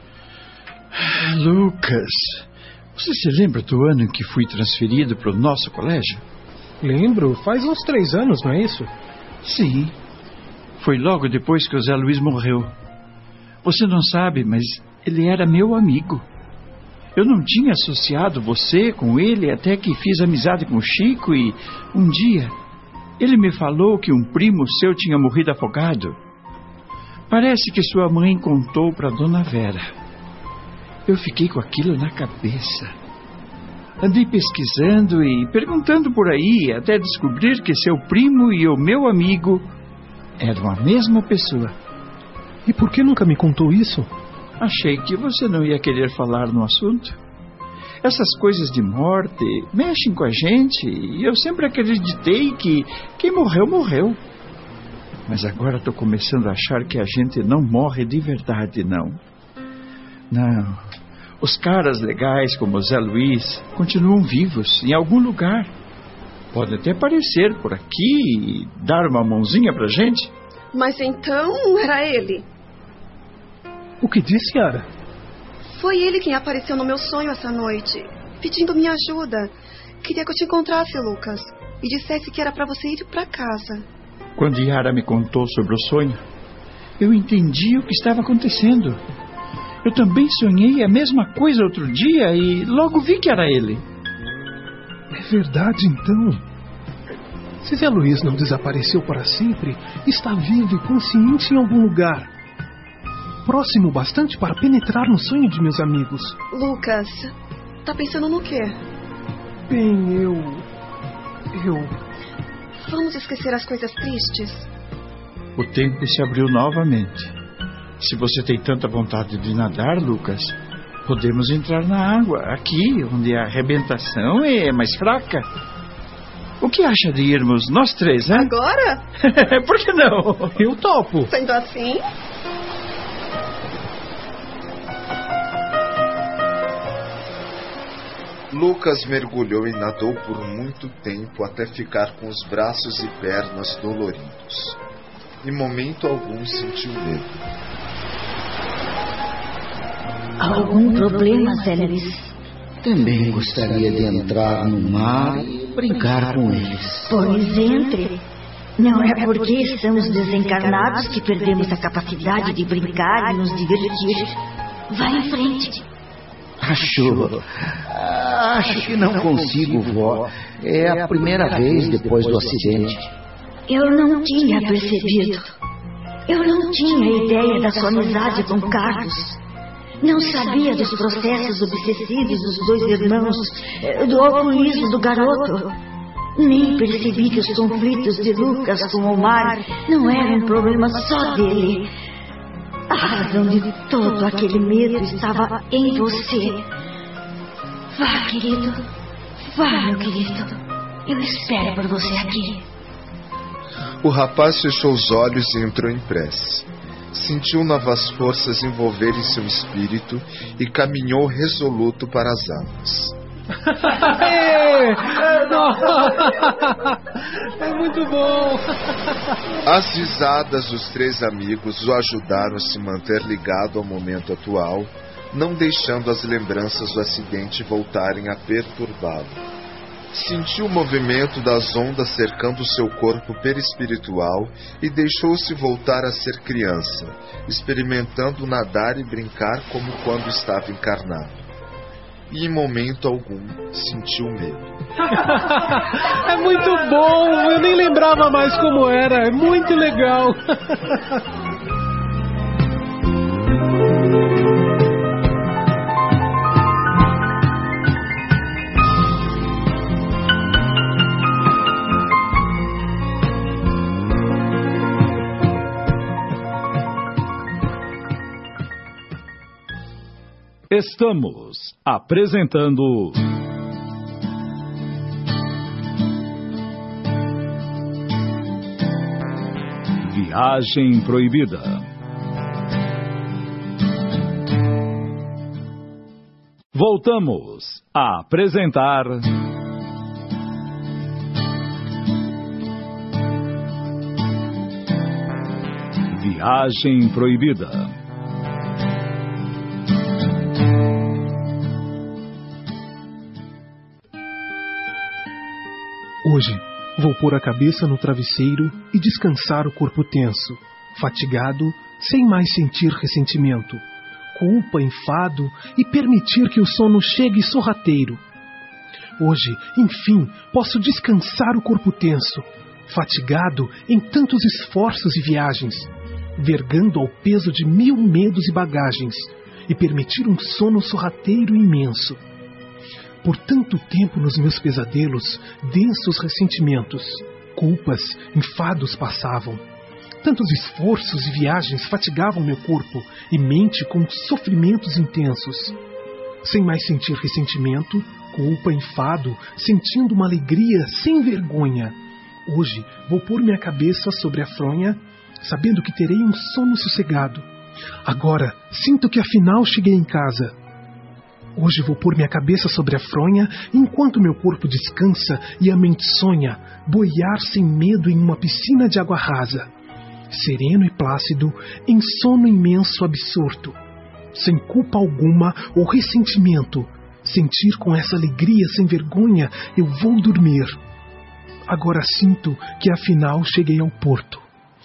Lucas, você se lembra do ano em que fui transferido para o nosso colégio? Lembro, faz uns 3 anos, não é isso? Sim, foi logo depois que o Zé Luiz morreu. Você não sabe, mas ele era meu amigo. Eu não tinha associado você com ele até que fiz amizade com o Chico e, um dia, ele me falou que um primo seu tinha morrido afogado. Parece que sua mãe contou para Dona Vera. Eu fiquei com aquilo na cabeça. Andei pesquisando e perguntando por aí até descobrir que seu primo e o meu amigo eram a mesma pessoa. E por que nunca me contou isso? Achei que você não ia querer falar no assunto. Essas coisas de morte mexem com a gente e eu sempre acreditei que quem morreu, morreu. Mas agora estou começando a achar que a gente não morre de verdade, não. Não. Os caras legais como o Zé Luiz continuam vivos em algum lugar. Podem até aparecer por aqui e dar uma mãozinha pra gente. Mas então era ele. O que disse, Yara? Foi ele quem apareceu no meu sonho essa noite, pedindo minha ajuda. Queria que eu te encontrasse, Lucas, e dissesse que era pra você ir pra casa. Quando Yara me contou sobre o sonho, eu entendi o que estava acontecendo. Eu também sonhei a mesma coisa outro dia e logo vi que era ele. É verdade, então. Se Zé Luiz não desapareceu para sempre, está vivo e consciente em algum lugar. Próximo bastante para penetrar no sonho de meus amigos. Lucas, tá pensando no quê? Bem, eu... Vamos esquecer as coisas tristes? O tempo se abriu novamente. Se você tem tanta vontade de nadar, Lucas, podemos entrar na água, aqui, onde a arrebentação é mais fraca. O que acha de irmos nós três, hein? Agora? Por que não? Eu topo. Sendo assim... Lucas mergulhou e nadou por muito tempo até ficar com os braços e pernas doloridos. Em momento algum sentiu medo. Algum problema, Zé Luiz? Também gostaria de entrar no mar e brincar com eles. Pois entre. Não é porque estamos desencarnados que perdemos a capacidade de brincar e nos divertir. Vá em frente. Acho que não consigo, vó. É a primeira vez depois do acidente. Eu não tinha percebido. Eu não tinha ideia da sua amizade com Carlos. Não sabia dos processos obsessivos dos dois irmãos, do alcoolismo do garoto. Nem percebi que os conflitos de Lucas com Omar não eram um problema só dele. A razão de todo aquele medo estava em você. Vá, querido. Vá, meu querido. Eu espero por você aqui. O rapaz fechou os olhos e entrou em prece. Sentiu novas forças envolverem seu espírito e caminhou resoluto para as águas. É muito bom. As risadas dos três amigos o ajudaram a se manter ligado ao momento atual, não deixando as lembranças do acidente voltarem a perturbá-lo. Sentiu o movimento das ondas cercando seu corpo perispiritual e deixou-se voltar a ser criança, experimentando nadar e brincar como quando estava encarnado. E em momento algum sentiu medo. É muito bom, eu nem lembrava mais como era, é muito legal. Estamos apresentando Viagem Proibida. Voltamos a apresentar Viagem Proibida. Hoje vou pôr a cabeça no travesseiro e descansar o corpo tenso, fatigado, sem mais sentir ressentimento, culpa, enfado e permitir que o sono chegue sorrateiro. Hoje, enfim, posso descansar o corpo tenso, fatigado em tantos esforços e viagens, vergando ao peso de 1000 medos e bagagens, e permitir um sono sorrateiro imenso. Por tanto tempo nos meus pesadelos, densos ressentimentos, culpas, enfados passavam. Tantos esforços e viagens fatigavam meu corpo e mente com sofrimentos intensos. Sem mais sentir ressentimento, culpa, enfado, sentindo uma alegria sem vergonha. Hoje vou pôr minha cabeça sobre a fronha sabendo que terei um sono sossegado. Agora sinto que afinal cheguei em casa. Hoje vou pôr minha cabeça sobre a fronha, enquanto meu corpo descansa e a mente sonha, boiar sem medo em uma piscina de água rasa. Sereno e plácido, em sono imenso absorto. Sem culpa alguma ou ressentimento, sentir com essa alegria sem vergonha, eu vou dormir. Agora sinto que afinal cheguei ao porto.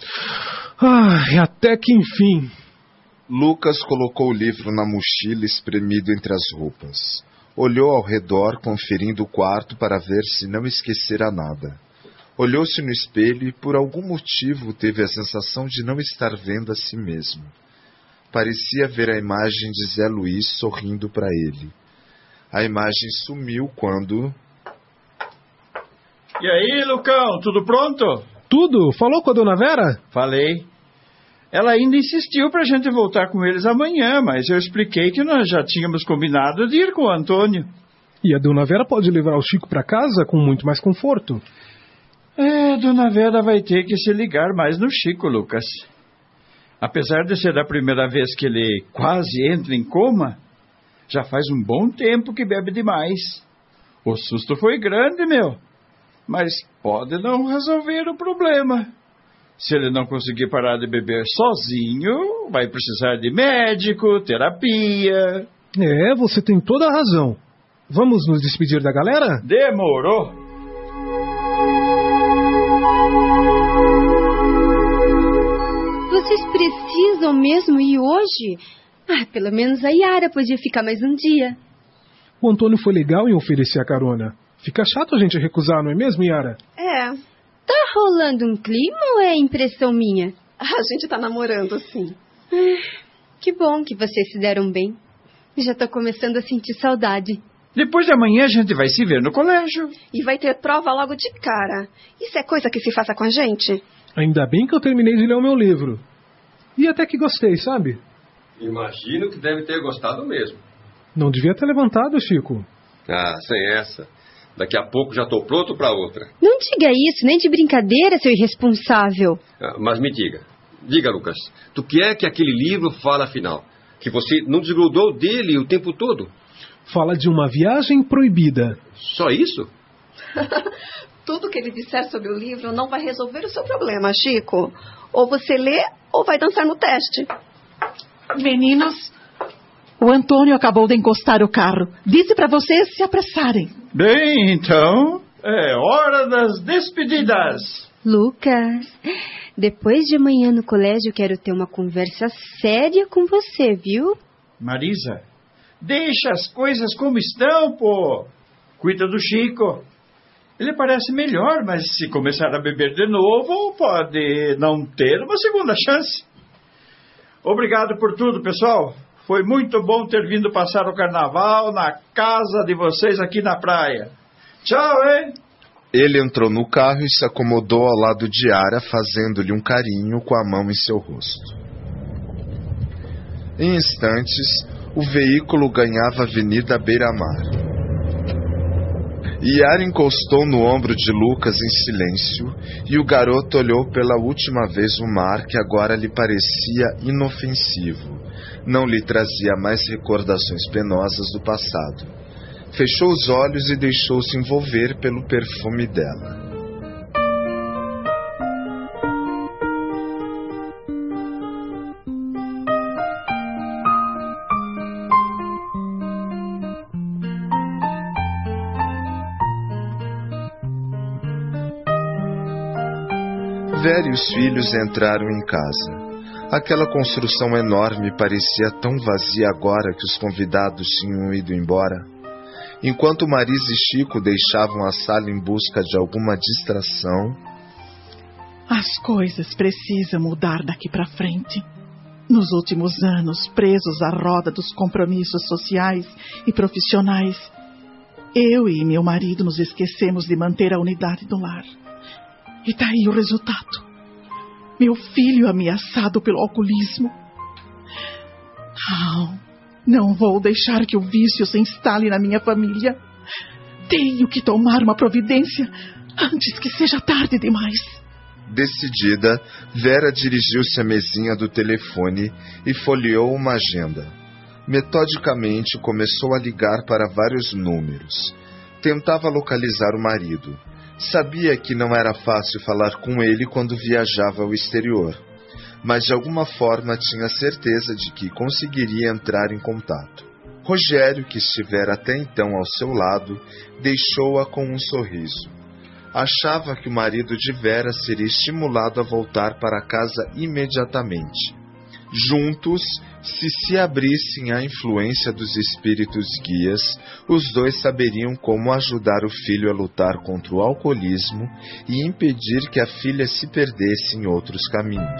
Até que enfim. Lucas colocou o livro na mochila espremido entre as roupas. Olhou ao redor, conferindo o quarto para ver se não esquecera nada. Olhou-se no espelho e por algum motivo teve a sensação de não estar vendo a si mesmo. Parecia ver a imagem de Zé Luiz sorrindo para ele. A imagem sumiu quando... E aí, Lucão, tudo pronto? Tudo? Falou com a dona Vera? Falei. Ela ainda insistiu para a gente voltar com eles amanhã, mas eu expliquei que nós já tínhamos combinado de ir com o Antônio. E a dona Vera pode levar o Chico para casa com muito mais conforto. Dona Vera vai ter que se ligar mais no Chico, Lucas. Apesar de ser a primeira vez que ele quase entra em coma, já faz um bom tempo que bebe demais. O susto foi grande, meu. Mas pode não resolver o problema. Se ele não conseguir parar de beber sozinho, vai precisar de médico, terapia. Você tem toda a razão. Vamos nos despedir da galera? Demorou. Vocês precisam mesmo ir hoje? Pelo menos a Yara podia ficar mais um dia. O Antônio foi legal em oferecer a carona. Fica chato a gente recusar, não é mesmo, Yara? Tá rolando um clima ou é impressão minha? A gente tá namorando, sim. Que bom que vocês se deram bem. Já tô começando a sentir saudade. Depois de amanhã a gente vai se ver no colégio. E vai ter prova logo de cara. Isso é coisa que se faça com a gente? Ainda bem que eu terminei de ler o meu livro. E até que gostei, sabe? Imagino que deve ter gostado mesmo. Não devia ter levantado, Chico. Sem essa. Daqui a pouco já estou pronto para outra. Não diga isso, nem de brincadeira, seu irresponsável. Mas me diga. Diga, Lucas. Do que é que aquele livro fala, afinal? Que você não desgrudou dele o tempo todo? Fala de uma viagem proibida. Só isso? Tudo que ele disser sobre o livro não vai resolver o seu problema, Chico. Ou você lê, ou vai dançar no teste. Meninos, o Antônio acabou de encostar o carro. Disse para vocês se apressarem. Bem, então, é hora das despedidas. Lucas, depois de amanhã no colégio quero ter uma conversa séria com você, viu? Marisa, deixa as coisas como estão, pô. Cuida do Chico. Ele parece melhor, mas se começar a beber de novo, pode não ter uma segunda chance. Obrigado por tudo, pessoal. Foi muito bom ter vindo passar o carnaval na casa de vocês aqui na praia. Tchau, hein? Ele entrou no carro e se acomodou ao lado de Yara, fazendo-lhe um carinho com a mão em seu rosto. Em instantes, o veículo ganhava a Avenida Beira-Mar. Yara encostou no ombro de Lucas em silêncio e o garoto olhou pela última vez o mar, que agora lhe parecia inofensivo. Não lhe trazia mais recordações penosas do passado. Fechou os olhos e deixou-se envolver pelo perfume dela. Vera e os filhos entraram em casa. Aquela construção enorme parecia tão vazia agora que os convidados tinham ido embora. Enquanto Marisa e Chico deixavam a sala em busca de alguma distração... As coisas precisam mudar daqui para frente. Nos últimos anos, presos à roda dos compromissos sociais e profissionais, eu e meu marido nos esquecemos de manter a unidade do lar. E daí o resultado. Meu filho ameaçado pelo alcoolismo. Não vou deixar que o vício se instale na minha família. Tenho que tomar uma providência antes que seja tarde demais. Decidida, Vera dirigiu-se à mesinha do telefone e folheou uma agenda. Metodicamente começou a ligar para vários números. Tentava localizar o marido. Sabia que não era fácil falar com ele quando viajava ao exterior, mas de alguma forma tinha certeza de que conseguiria entrar em contato. Rogério, que estivera até então ao seu lado, deixou-a com um sorriso. Achava que o marido de Vera seria estimulado a voltar para casa imediatamente. Juntos, se abrissem à influência dos espíritos guias, os dois saberiam como ajudar o filho a lutar contra o alcoolismo e impedir que a filha se perdesse em outros caminhos.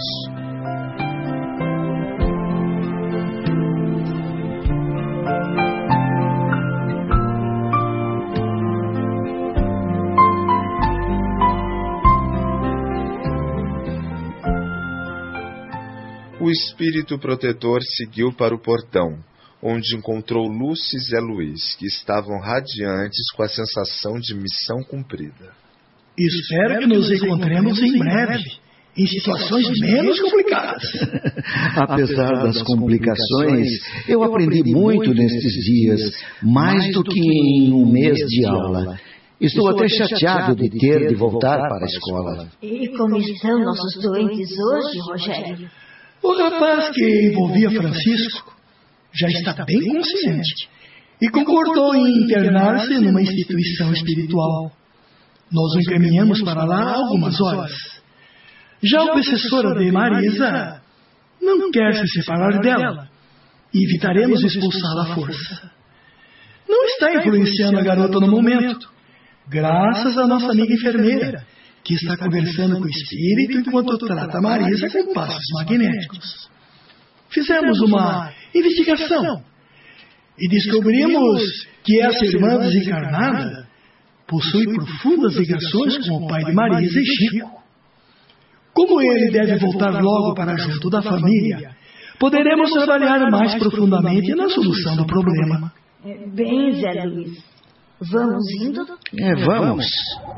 O espírito protetor seguiu para o portão, onde encontrou Lúcia e Zé Luiz, que estavam radiantes com a sensação de missão cumprida. Espero que nos encontremos em breve, em situações menos complicadas. Apesar das complicações, eu aprendi muito nestes dias, mais do que em um mês de aula. Estou até chateado de ter de voltar para a escola. E como estão nossos doentes hoje, Rogério? O rapaz que envolvia Francisco já está bem consciente e concordou em internar-se numa instituição espiritual. Nós o encaminhamos para lá há algumas horas. Já o obsessor de Marisa não quer se separar dela e evitaremos expulsá-la à força. Não está influenciando a garota no momento, graças à nossa amiga enfermeira, que está conversando com o espírito enquanto trata a Marisa com passos magnéticos. Fizemos uma investigação e descobrimos que essa irmã desencarnada possui profundas ligações com o pai de Marisa e Chico. Como ele deve voltar logo para junto da família, poderemos trabalhar mais profundamente na solução do problema. Bem, Zé Luiz, vamos indo? Vamos.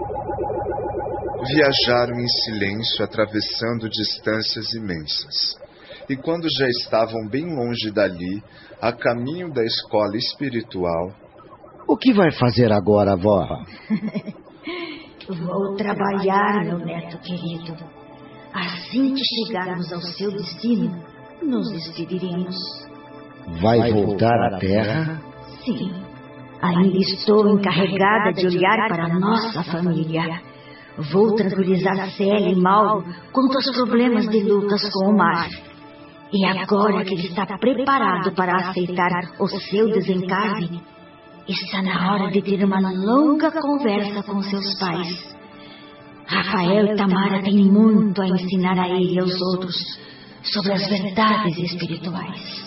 Viajaram em silêncio, atravessando distâncias imensas. E quando já estavam bem longe dali, a caminho da escola espiritual... O que vai fazer agora, avó? Vou trabalhar, meu neto querido. Assim que chegarmos ao seu destino, nos despediremos. Vai voltar à Terra? Sim. Ainda estou encarregada de olhar para a nossa família. Vou tranquilizar Célia e Mauro quanto aos problemas de Lucas com o Mar. E agora que ele está preparado para aceitar o seu desencarne, está na hora de ter uma longa conversa com seus pais. Rafael e Tamara têm muito a ensinar a ele e aos outros sobre as verdades espirituais.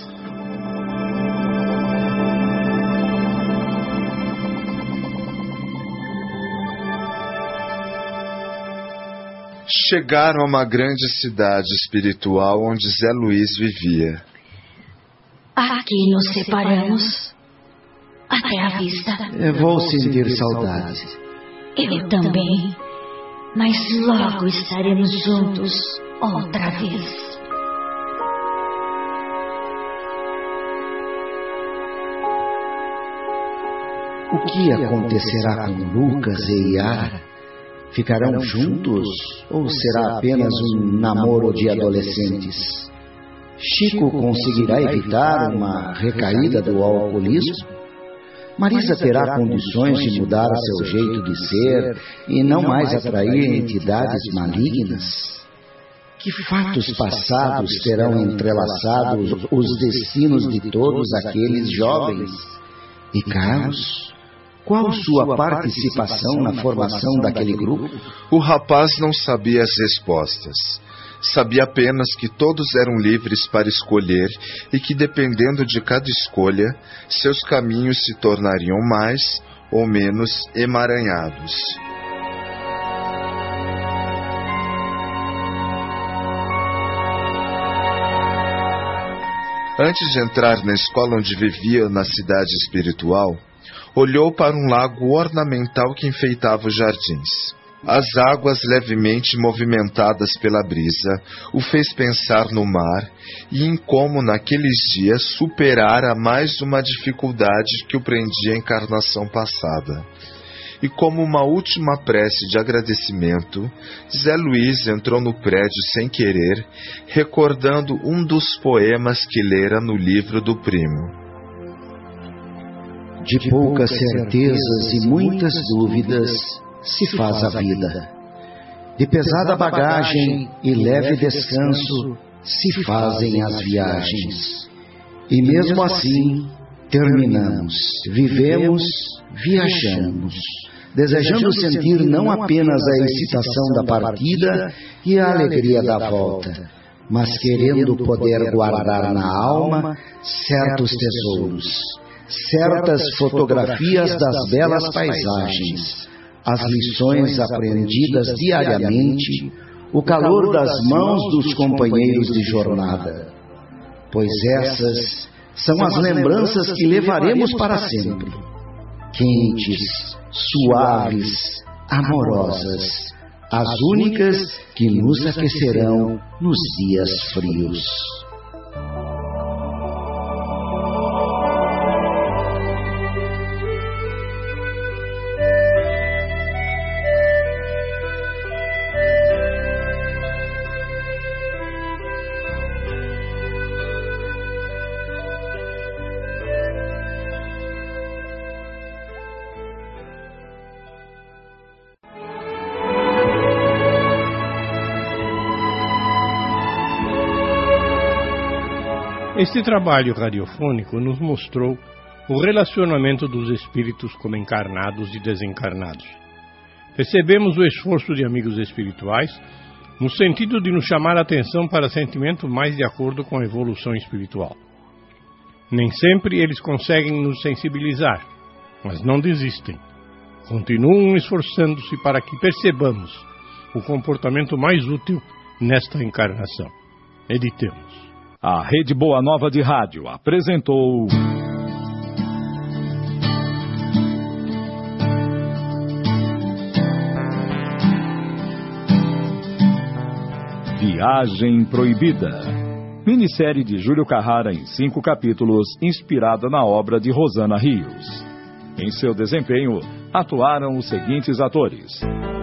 Chegaram a uma grande cidade espiritual onde Zé Luiz vivia. Aqui nos separamos. Até a vista. Vou sentir saudade. Eu também. Mas logo estaremos juntos outra vez. O que acontecerá com Lucas e Yara? Ficarão juntos ou será apenas um namoro de adolescentes? Chico conseguirá evitar uma recaída do alcoolismo? Marisa terá condições de mudar seu jeito de ser e não mais atrair entidades malignas? Que fatos passados terão entrelaçado os destinos de todos aqueles jovens? E Carlos? Qual sua participação na formação daquele grupo? O rapaz não sabia as respostas. Sabia apenas que todos eram livres para escolher e que, dependendo de cada escolha, seus caminhos se tornariam mais ou menos emaranhados. Antes de entrar na escola onde vivia na cidade espiritual, olhou para um lago ornamental que enfeitava os jardins. As águas levemente movimentadas pela brisa o fez pensar no mar e em como naqueles dias superara mais uma dificuldade que o prendia à encarnação passada. E como uma última prece de agradecimento, Zé Luiz entrou no prédio sem querer, recordando um dos poemas que lera no livro do primo. De poucas certezas e muitas dúvidas se faz a vida. De pesada bagagem e leve descanso se fazem as viagens. E mesmo assim, terminamos, vivemos, viajamos, desejando sentir não apenas a excitação da partida e a alegria da volta, mas querendo poder guardar na alma certos tesouros, certas fotografias das belas paisagens, as lições aprendidas diariamente, o calor das mãos dos companheiros de jornada. Pois essas são as lembranças que levaremos para sempre. Quentes, suaves, amorosas, as únicas que nos aquecerão nos dias frios. Este trabalho radiofônico nos mostrou o relacionamento dos espíritos como encarnados e desencarnados. Percebemos o esforço de amigos espirituais no sentido de nos chamar a atenção para sentimento mais de acordo com a evolução espiritual. Nem sempre eles conseguem nos sensibilizar, mas não desistem. Continuam esforçando-se para que percebamos o comportamento mais útil nesta encarnação. Editemos. A Rede Boa Nova de Rádio apresentou Viagem Proibida, minissérie de Júlio Carrara em 5 capítulos, inspirada na obra de Rosana Rios. Em seu desempenho, atuaram os seguintes atores: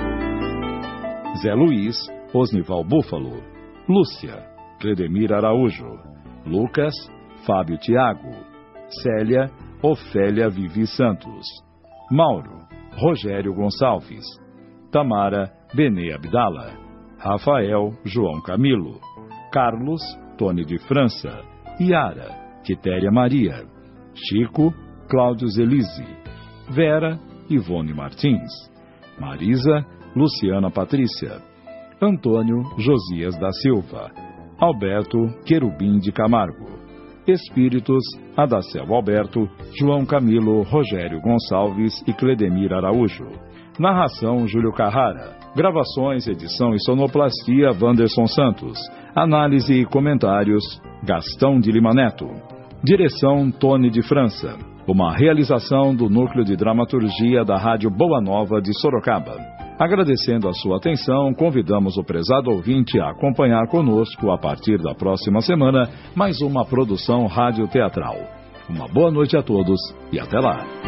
Zé Luiz, Osnival Búfalo; Lúcia, Cledemir Araújo; Lucas, Fábio Tiago; Célia, Ofélia Vivi Santos; Mauro, Rogério Gonçalves; Tamara, Benê Abdala; Rafael, João Camilo; Carlos, Tony de França; Yara, Quitéria Maria; Chico, Cláudio Zelise; Vera, Ivone Martins; Marisa, Luciana Patrícia; Antônio, Josias da Silva; Alberto Querubim de Camargo; Espíritos, Adacel Alberto, João Camilo, Rogério Gonçalves e Cledemir Araújo. Narração Júlio Carrara. Gravações, edição e sonoplastia Wanderson Santos. Análise e comentários Gastão de Lima Neto. Direção Tony de França. Uma realização do Núcleo de Dramaturgia da Rádio Boa Nova de Sorocaba. Agradecendo a sua atenção, convidamos o prezado ouvinte a acompanhar conosco, a partir da próxima semana, mais uma produção radioteatral. Uma boa noite a todos e até lá!